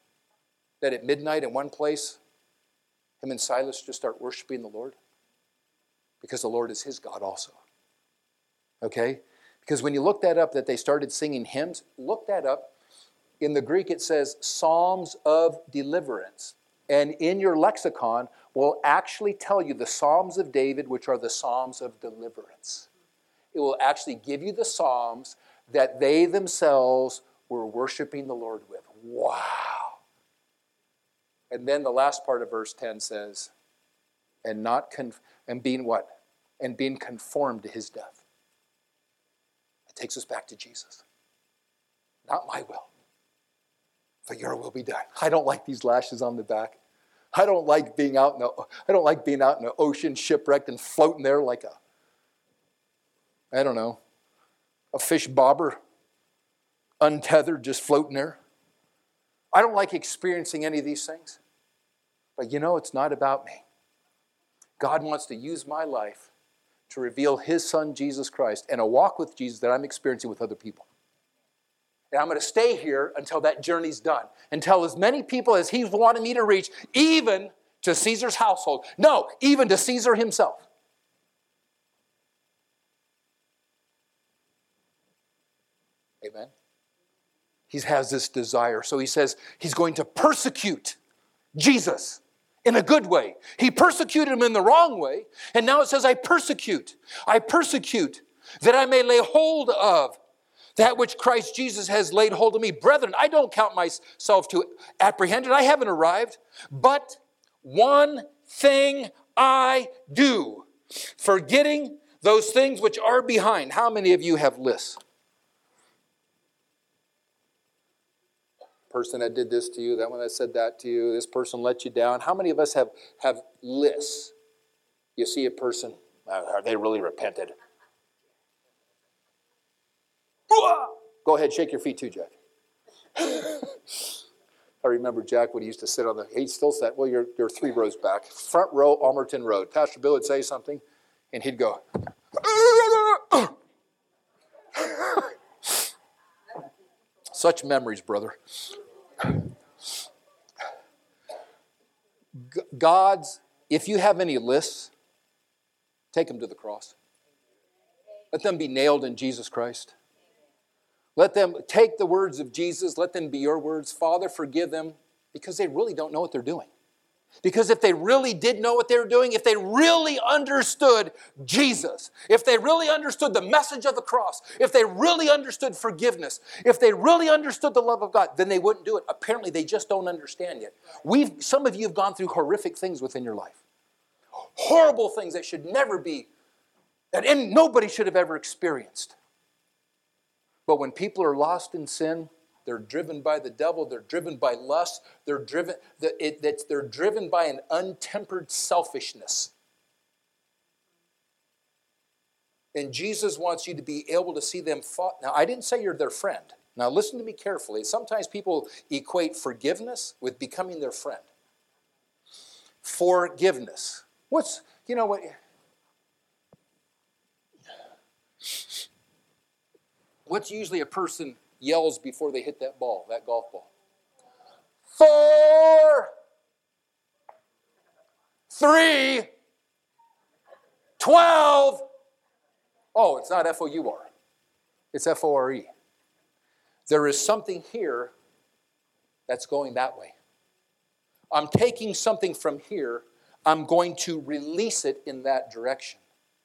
that at midnight in one place, him and Silas just start worshiping the Lord? Because the Lord is his God also. Okay? Because when you look that up, that they started singing hymns, look that up. In the Greek, it says Psalms of Deliverance. And in your lexicon will actually tell you the Psalms of David, which are the Psalms of deliverance. It will actually give you the Psalms that they themselves were worshiping the Lord with. Wow. And then the last part of verse 10 says, and being what? And being conformed to his death. It takes us back to Jesus. Not my will, but your will be done. I don't like these lashes on the back. I don't like being out in the ocean shipwrecked and floating there like a fish bobber, untethered, just floating there. I don't like experiencing any of these things. But it's not about me. God wants to use my life to reveal his son, Jesus Christ, and a walk with Jesus that I'm experiencing with other people. And I'm going to stay here until that journey's done. Until as many people as he's wanted me to reach, even to Caesar's household. No, even to Caesar himself. Amen. He has this desire. So he says he's going to persecute Jesus in a good way. He persecuted him in the wrong way. And now it says, I persecute that I may lay hold of that which Christ Jesus has laid hold of me. Brethren, I don't count myself to apprehended. I haven't arrived. But one thing I do, forgetting those things which are behind. How many of you have lists? Person that did this to you, that one that said that to you, this person let you down. How many of us have lists? You see a person, are they really repented? Go ahead, shake your feet too, Jack. I remember Jack when he used to sit he still sat, well, you're 3 rows back. Front row, Almerton Road. Pastor Bill would say something, and he'd go. Such memories, brother. If you have any lists, take them to the cross. Let them be nailed in Jesus Christ. Let them take the words of Jesus. Let them be your words. Father, forgive them, because they really don't know what they're doing. Because if they really did know what they were doing, if they really understood Jesus, if they really understood the message of the cross, if they really understood forgiveness, if they really understood the love of God, then they wouldn't do it. Apparently, they just don't understand yet. Some of you have gone through horrific things within your life. Horrible things that should never be, that nobody should have ever experienced. But when people are lost in sin, they're driven by the devil. They're driven by lust. They're driven by an untempered selfishness. And Jesus wants you to be able to see them fall. Now, I didn't say you're their friend. Now, listen to me carefully. Sometimes people equate forgiveness with becoming their friend. Forgiveness. What's usually a person yells before they hit that golf ball? 4, 3, 12. Oh, it's not F-O-U-R. It's F-O-R-E. There is something here that's going that way. I'm taking something from here. I'm going to release it in that direction.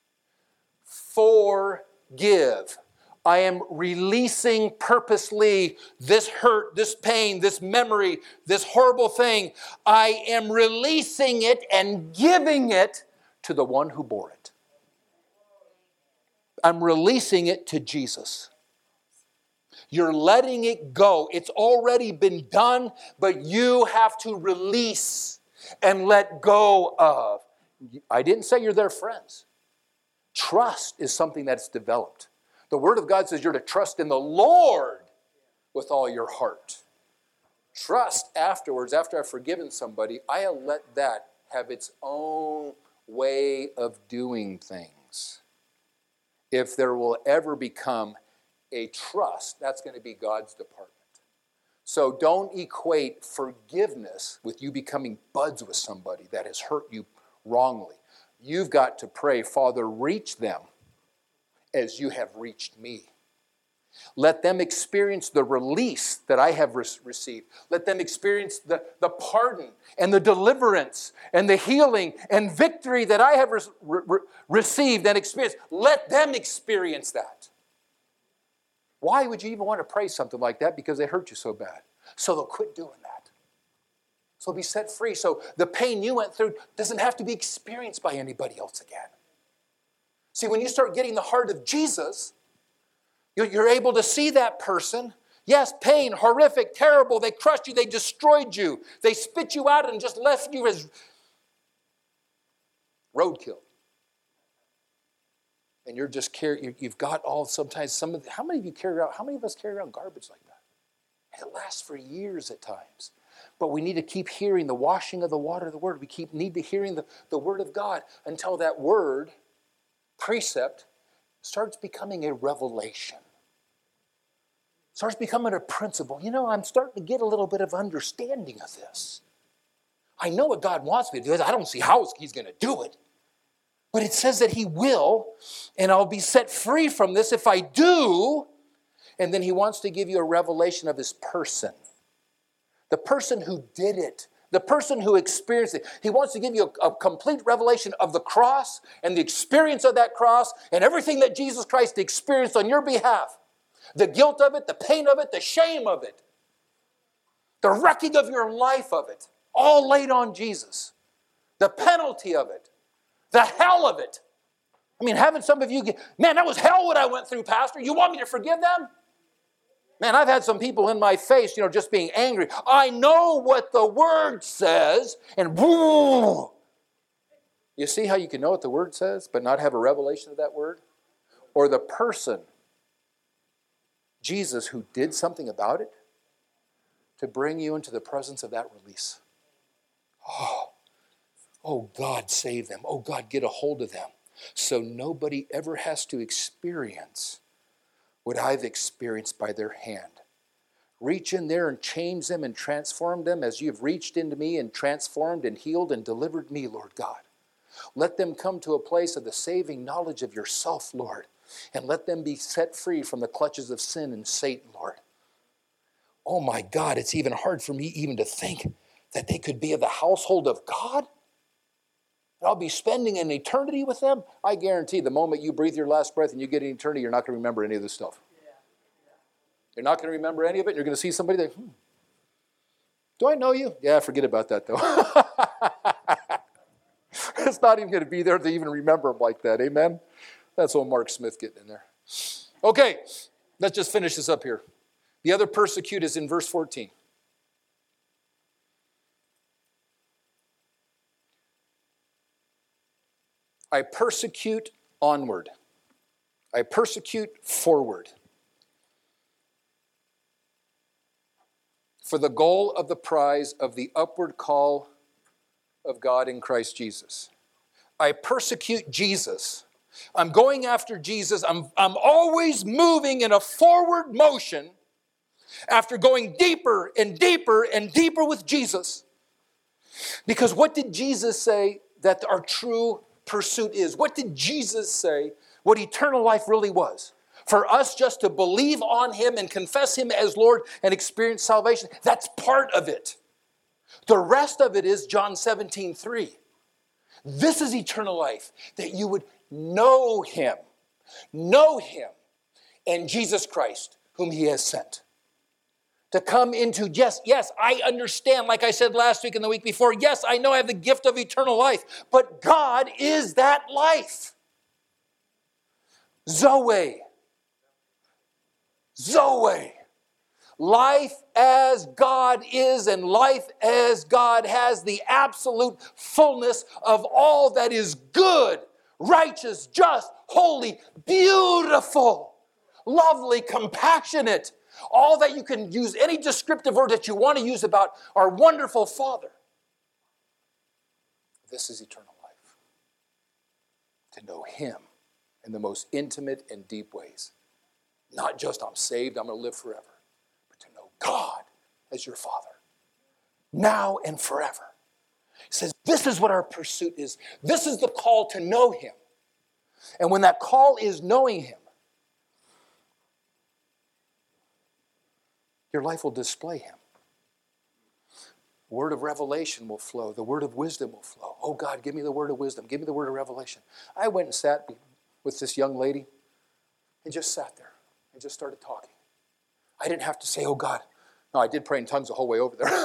Forgive. I am releasing purposely this hurt, this pain, this memory, this horrible thing. I am releasing it and giving it to the one who bore it. I'm releasing it to Jesus. You're letting it go. It's already been done, but you have to release and let go of. I didn't say you're their friends. Trust is something that's developed. The Word of God says you're to trust in the Lord with all your heart. Trust afterwards, after I've forgiven somebody, I let that have its own way of doing things. If there will ever become a trust, that's going to be God's department. So don't equate forgiveness with you becoming buds with somebody that has hurt you wrongly. You've got to pray, Father, reach them as you have reached me. Let them experience the release that I have received. Let them experience the pardon and the deliverance and the healing and victory that I have received and experienced. Let them experience that. Why would you even want to pray something like that? Because they hurt you so bad. So they'll quit doing that. So they'll be set free. So the pain you went through doesn't have to be experienced by anybody else again. See, when you start getting the heart of Jesus, you're able to see that person. Yes, pain, horrific, terrible. They crushed you. They destroyed you. They spit you out and just left you as roadkill. And you're just you've got all sometimes how many of us carry around garbage like that? And it lasts for years at times. But we need to keep hearing the washing of the water of the word. We need to hearing the word of God until that word, precept, starts becoming a revelation. Starts becoming a principle. You know, I'm starting to get a little bit of understanding of this. I know what God wants me to do. I don't see how he's going to do it. But it says that he will, and I'll be set free from this if I do. And then he wants to give you a revelation of his person. The person who did it. The person who experienced it. He wants to give you a complete revelation of the cross and the experience of that cross and everything that Jesus Christ experienced on your behalf. The guilt of it, the pain of it, the shame of it. The wrecking of your life of it. All laid on Jesus. The penalty of it. The hell of it. I mean, haven't some of you, man, that was hell what I went through, Pastor. You want me to forgive them? Man, I've had some people in my face, just being angry. I know what the word says, and woo! You see how you can know what the word says, but not have a revelation of that word? Or the person, Jesus, who did something about it to bring you into the presence of that release. Oh, God, save them. Oh, God, get a hold of them. So nobody ever has to experience what I've experienced by their hand. Reach in there and change them and transform them as you've reached into me and transformed and healed and delivered me, Lord God. Let them come to a place of the saving knowledge of yourself, Lord. And let them be set free from the clutches of sin and Satan, Lord. Oh, my God, it's even hard for me even to think that they could be of the household of God. I'll be spending an eternity with them. I guarantee the moment you breathe your last breath and you get an eternity, you're not going to remember any of this stuff. You're not going to remember any of it. And you're going to see somebody that, do I know you? Yeah, forget about that, though. It's not even going to be there to even remember them like that. Amen? That's old Mark Smith getting in there. Okay, let's just finish this up here. The other persecute is in verse 14. I persecute onward. I persecute forward. For the goal of the prize of the upward call of God in Christ Jesus. I persecute Jesus. I'm going after Jesus. I'm always moving in a forward motion after going deeper and deeper and deeper with Jesus. Because what did Jesus say that our true pursuit is? What did Jesus say what eternal life really was? For us just to believe on him and confess him as Lord and experience salvation, that's part of it. The rest of it is John 17:3. This is eternal life, that you would know him, and Jesus Christ, whom he has sent. To come into, yes, I understand, like I said last week and the week before, yes, I know I have the gift of eternal life, but God is that life. Zoe. Life as God is and life as God has, the absolute fullness of all that is good, righteous, just, holy, beautiful, lovely, compassionate. All that you can use, any descriptive word that you want to use about our wonderful Father. This is eternal life. To know him in the most intimate and deep ways. Not just I'm saved, I'm going to live forever. But to know God as your Father, now and forever. He says, this is what our pursuit is. This is the call to know him. And when that call is knowing him, your life will display him. The word of revelation will flow. The word of wisdom will flow. Oh God, give me the word of wisdom. Give me the word of revelation. I went and sat with this young lady and just sat there and just started talking. I didn't have to say, oh God. No, I did pray in tongues the whole way over there.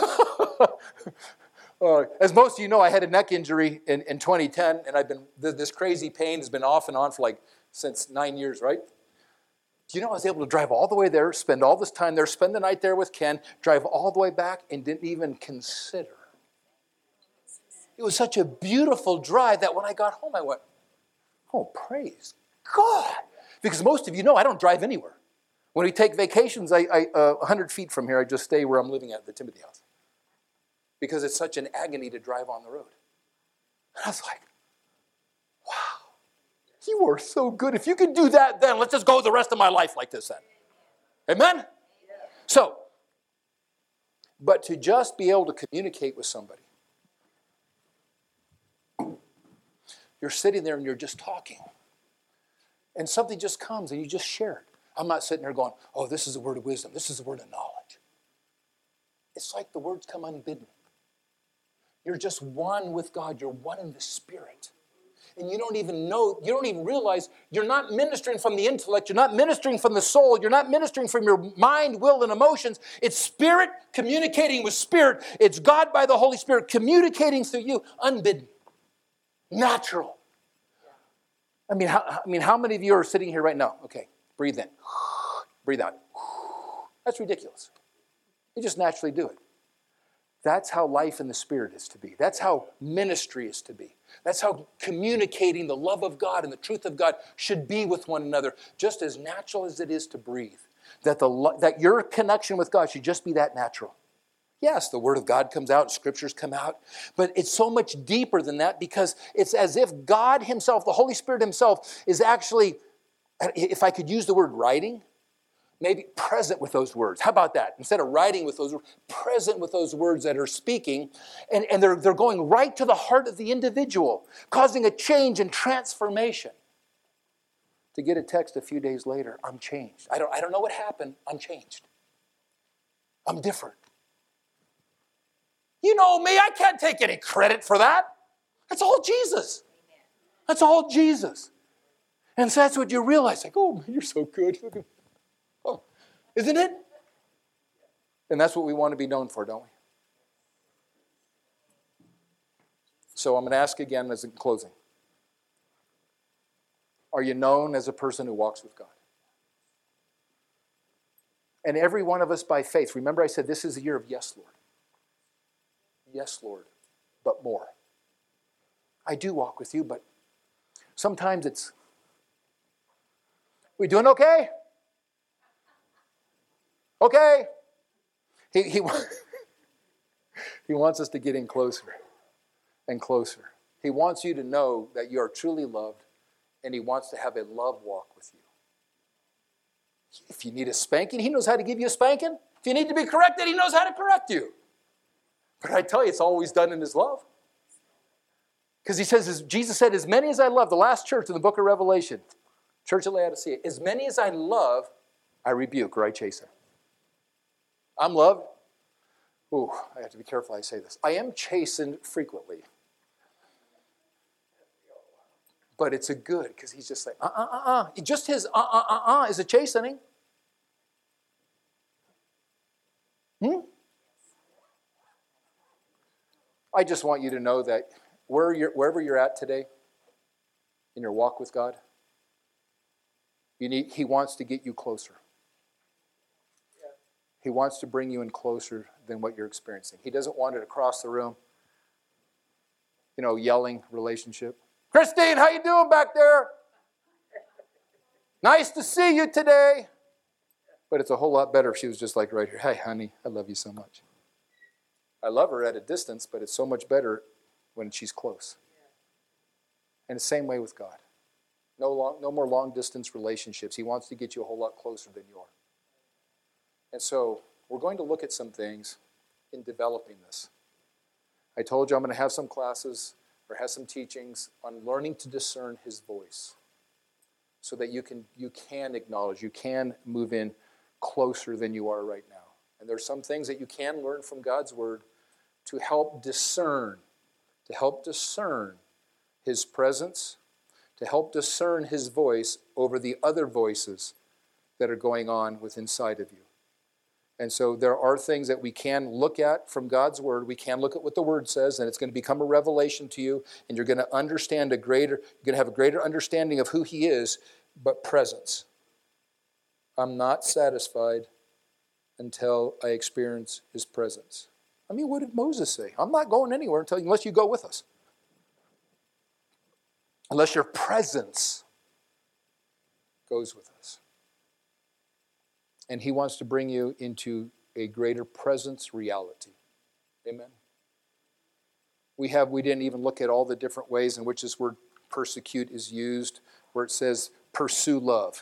As most of you know, I had a neck injury in 2010, and this crazy pain has been off and on for since 9 years, right? Do you know I was able to drive all the way there, spend all this time there, spend the night there with Ken, drive all the way back, and didn't even consider. It was such a beautiful drive that when I got home, I went, oh, praise God. Because most of you know I don't drive anywhere. When we take vacations, 100 feet from here, I just stay where I'm living at the Timothy House. Because it's such an agony to drive on the road. And I was like, wow, you are so good. If you can do that, then let's just go the rest of my life like this then. Amen? Yeah. So, but to just be able to communicate with somebody. You're sitting there and you're just talking. And something just comes and you just share it. I'm not sitting there going, oh, this is a word of wisdom. This is a word of knowledge. It's like the words come unbidden. You're just one with God. You're one in the Spirit. And you don't even know, you don't even realize you're not ministering from the intellect. You're not ministering from the soul. You're not ministering from your mind, will, and emotions. It's Spirit communicating with Spirit. It's God by the Holy Spirit communicating through you, unbidden, natural. I mean, how many of you are sitting here right now? Okay, breathe in, breathe out. That's ridiculous. You just naturally do it. That's how life in the Spirit is to be. That's how ministry is to be. That's how communicating the love of God and the truth of God should be with one another, just as natural as it is to breathe. That your connection with God should just be that natural. Yes, the Word of God comes out, Scriptures come out, but it's so much deeper than that because it's as if God himself, the Holy Spirit himself, is actually, if I could use the word writing, maybe present with those words. How about that? Instead of writing with those words, present with those words that are speaking, and they're going right to the heart of the individual, causing a change and transformation. To get a text a few days later, I'm changed. I don't know what happened. I'm changed. I'm different. You know me, I can't take any credit for that. That's all Jesus. That's all Jesus. And so that's what you realize, like, oh, you're so good. Oh, isn't it? And that's what we want to be known for, don't we? So I'm going to ask again as in closing. Are you known as a person who walks with God? And every one of us by faith. Remember I said this is a year of yes, Lord. Yes, Lord, but more. I do walk with you, but sometimes it's, we doing okay? Okay. He wants us to get in closer and closer. He wants you to know that you are truly loved, and he wants to have a love walk with you. If you need a spanking, he knows how to give you a spanking. If you need to be corrected, he knows how to correct you. But I tell you, it's always done in his love. Because he says, as Jesus said, as many as I love, the last church in the book of Revelation, church of Laodicea, as many as I love, I rebuke or I chasten. I'm loved. Ooh, I have to be careful I say this. I am chastened frequently. But it's a good, because he's just like, Just his is a chastening. I just want you to know that wherever you're at today, in your walk with God, he wants to get you closer. He wants to bring you in closer than what you're experiencing. He doesn't want it across the room, yelling relationship. Christine, how you doing back there? Nice to see you today. But it's a whole lot better if she was just like right here. Hey, honey, I love you so much. I love her at a distance, but it's so much better when she's close. And the same way with God. No more long-distance relationships. He wants to get you a whole lot closer than you are. And so we're going to look at some things in developing this. I told you I'm going to have some classes or have some teachings on learning to discern his voice so that you can acknowledge, you can move in closer than you are right now. And there's some things that you can learn from God's word to help discern his presence, to help discern his voice over the other voices that are going on within inside of you. And so there are things that we can look at from God's word. We can look at what the word says, and it's going to become a revelation to you, and you're going to have a greater understanding of who he is, but presence. I'm not satisfied until I experience his presence. I mean, what did Moses say? I'm not going anywhere unless you go with us. Unless your presence goes with us. And he wants to bring you into a greater presence reality. Amen. We didn't even look at all the different ways in which this word persecute is used, where it says pursue love,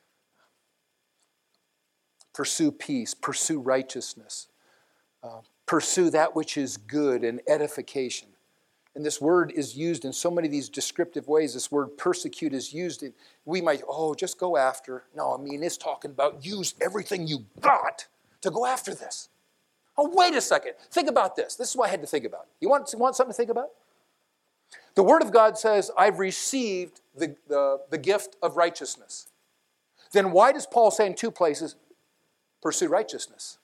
pursue peace, pursue righteousness, pursue that which is good and edification. And this word is used in so many of these descriptive ways. This word persecute is used in, we might, just go after. No, I mean, it's talking about use everything you got to go after this. Oh, wait a second. Think about this. This is what I had to think about. You want something to think about? The Word of God says, I've received the gift of righteousness. Then why does Paul say in two places, pursue righteousness?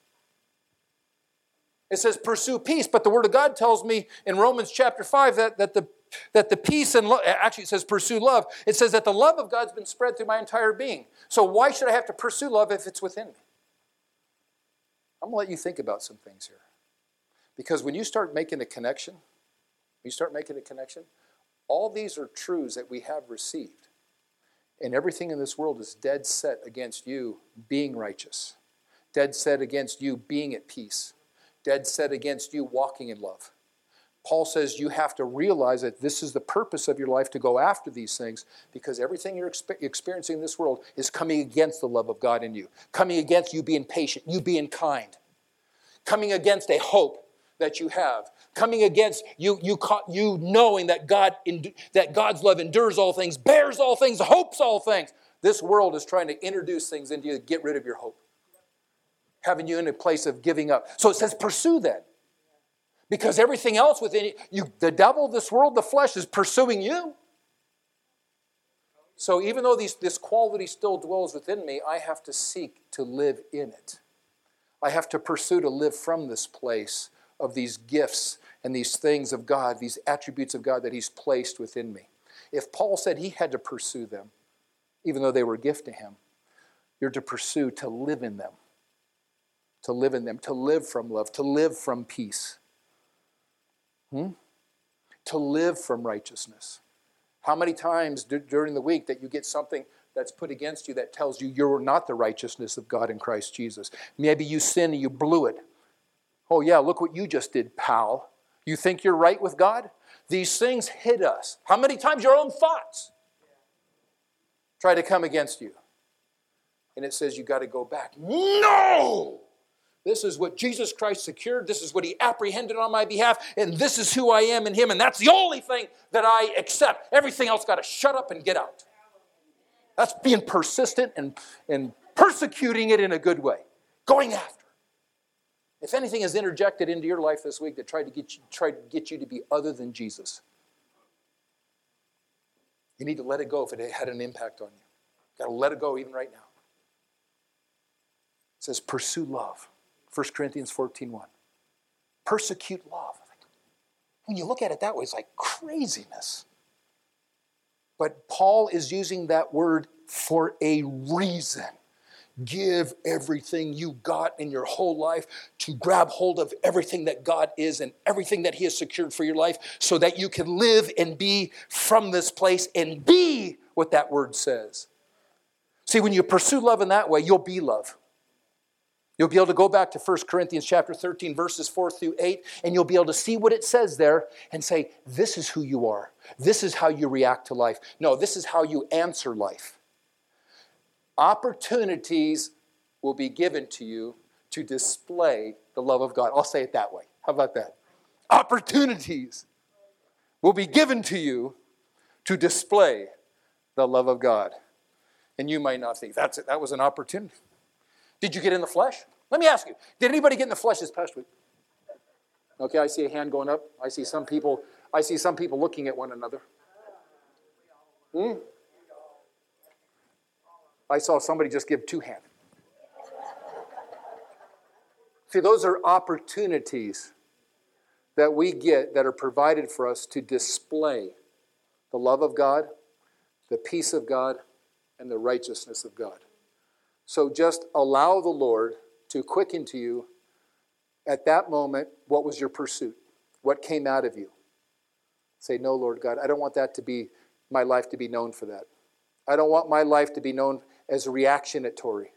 It says pursue peace, but the Word of God tells me in Romans chapter 5 that the peace and love, actually it says pursue love. It says that the love of God's been spread through my entire being. So why should I have to pursue love if it's within me? I'm going to let you think about some things here. Because when you start making a connection, all these are truths that we have received. And everything in this world is dead set against you being righteous. Dead set against you being at peace. Dead set against you walking in love. Paul says you have to realize that this is the purpose of your life, to go after these things, because everything you're experiencing in this world is coming against the love of God in you, coming against you being patient, you being kind, coming against a hope that you have, coming against you knowing that God's love endures all things, bears all things, hopes all things. This world is trying to introduce things into you to get rid of your hope, having you in a place of giving up. So it says pursue then. Because everything else within you, the devil, this world, the flesh is pursuing you. So even though this quality still dwells within me, I have to seek to live in it. I have to pursue to live from this place of these gifts and these things of God, these attributes of God that he's placed within me. If Paul said he had to pursue them, even though they were a gift to him, you're to pursue to live in them. To live in them, to live from love, to live from peace. To live from righteousness. How many times during the week that you get something that's put against you that tells you you're not the righteousness of God in Christ Jesus? Maybe you sinned and you blew it. Oh yeah, look what you just did, pal. You think you're right with God? These things hit us. How many times your own thoughts try to come against you? And it says you got to go back. No! This is what Jesus Christ secured. This is what he apprehended on my behalf. And this is who I am in him. And that's the only thing that I accept. Everything else got to shut up and get out. That's being persistent and persecuting it in a good way. Going after. If anything is interjected into your life this week that tried to get you to be other than Jesus, you need to let it go if it had an impact on you. You've got to let it go even right now. It says pursue love. 1 Corinthians 14:1. Persecute love. When you look at it that way, it's like craziness. But Paul is using that word for a reason. Give everything you got in your whole life to grab hold of everything that God is and everything that he has secured for your life so that you can live and be from this place and be what that word says. See, when you pursue love in that way, you'll be love. You'll be able to go back to 1 Corinthians chapter 13, verses 4 through 8, and you'll be able to see what it says there and say, this is who you are. This is how you react to life. No, this is how you answer life. Opportunities will be given to you to display the love of God. I'll say it that way. How about that? Opportunities will be given to you to display the love of God. And you might not think, that's it, that was an opportunity. Did you get in the flesh? Let me ask you, did anybody get in the flesh this past week? Okay, I see a hand going up. I see some people looking at one another. I saw somebody just give 2 hands. See, those are opportunities that we get that are provided for us to display the love of God, the peace of God, and the righteousness of God. So just allow the Lord to quicken to you at that moment what was your pursuit, what came out of you. Say, no, Lord God, I don't want that to be my life to be known for that. I don't want my life to be known as reactionatory,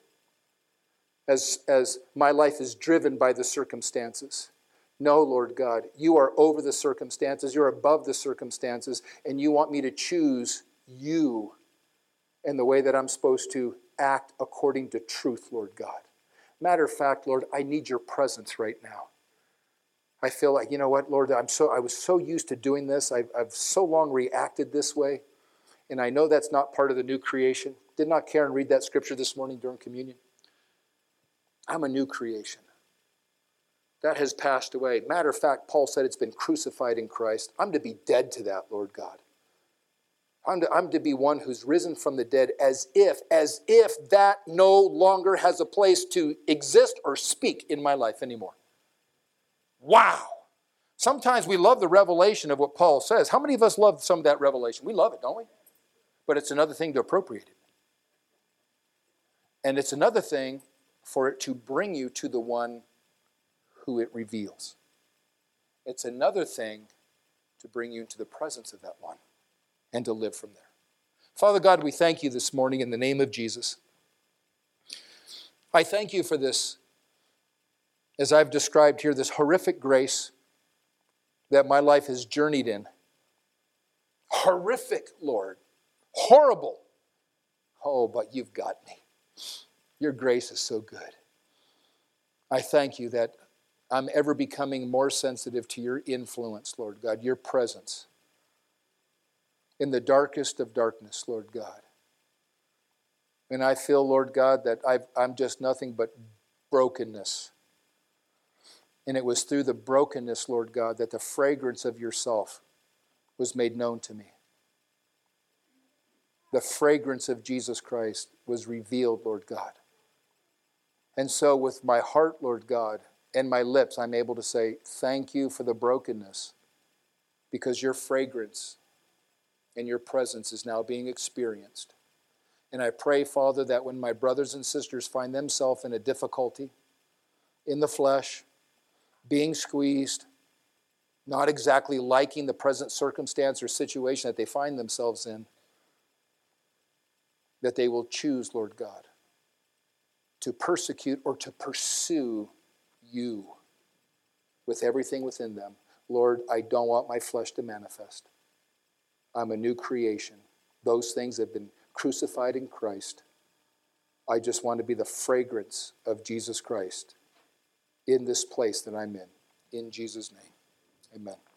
as my life is driven by the circumstances. No, Lord God, you are over the circumstances, you're above the circumstances, and you want me to choose you and the way that I'm supposed to act according to truth, Lord God. Matter of fact, Lord, I need your presence right now. I feel like, you know what, Lord, I was so used to doing this. I've so long reacted this way. And I know that's not part of the new creation. Did not Karen read that scripture this morning during communion? I'm a new creation. That has passed away. Matter of fact, Paul said it's been crucified in Christ. I'm to be dead to that, Lord God. I'm to be one who's risen from the dead as if that no longer has a place to exist or speak in my life anymore. Wow. Sometimes we love the revelation of what Paul says. How many of us love some of that revelation? We love it, don't we? But it's another thing to appropriate it. And it's another thing for it to bring you to the one who it reveals. It's another thing to bring you into the presence of that one and to live from there. Father God, we thank you this morning in the name of Jesus. I thank you for this, as I've described here, this horrific grace that my life has journeyed in. Horrific, Lord. Horrible. Oh, but you've got me. Your grace is so good. I thank you that I'm ever becoming more sensitive to your influence, Lord God, your presence in the darkest of darkness, Lord God. And I feel, Lord God, that I'm just nothing but brokenness. And it was through the brokenness, Lord God, that the fragrance of yourself was made known to me. The fragrance of Jesus Christ was revealed, Lord God. And so with my heart, Lord God, and my lips, I'm able to say, thank you for the brokenness, because your fragrance and your presence is now being experienced. And I pray, Father, that when my brothers and sisters find themselves in a difficulty, in the flesh, being squeezed, not exactly liking the present circumstance or situation that they find themselves in, that they will choose, Lord God, to persecute or to pursue you with everything within them. Lord, I don't want my flesh to manifest. I'm a new creation. Those things have been crucified in Christ. I just want to be the fragrance of Jesus Christ in this place that I'm in. In Jesus' name, amen.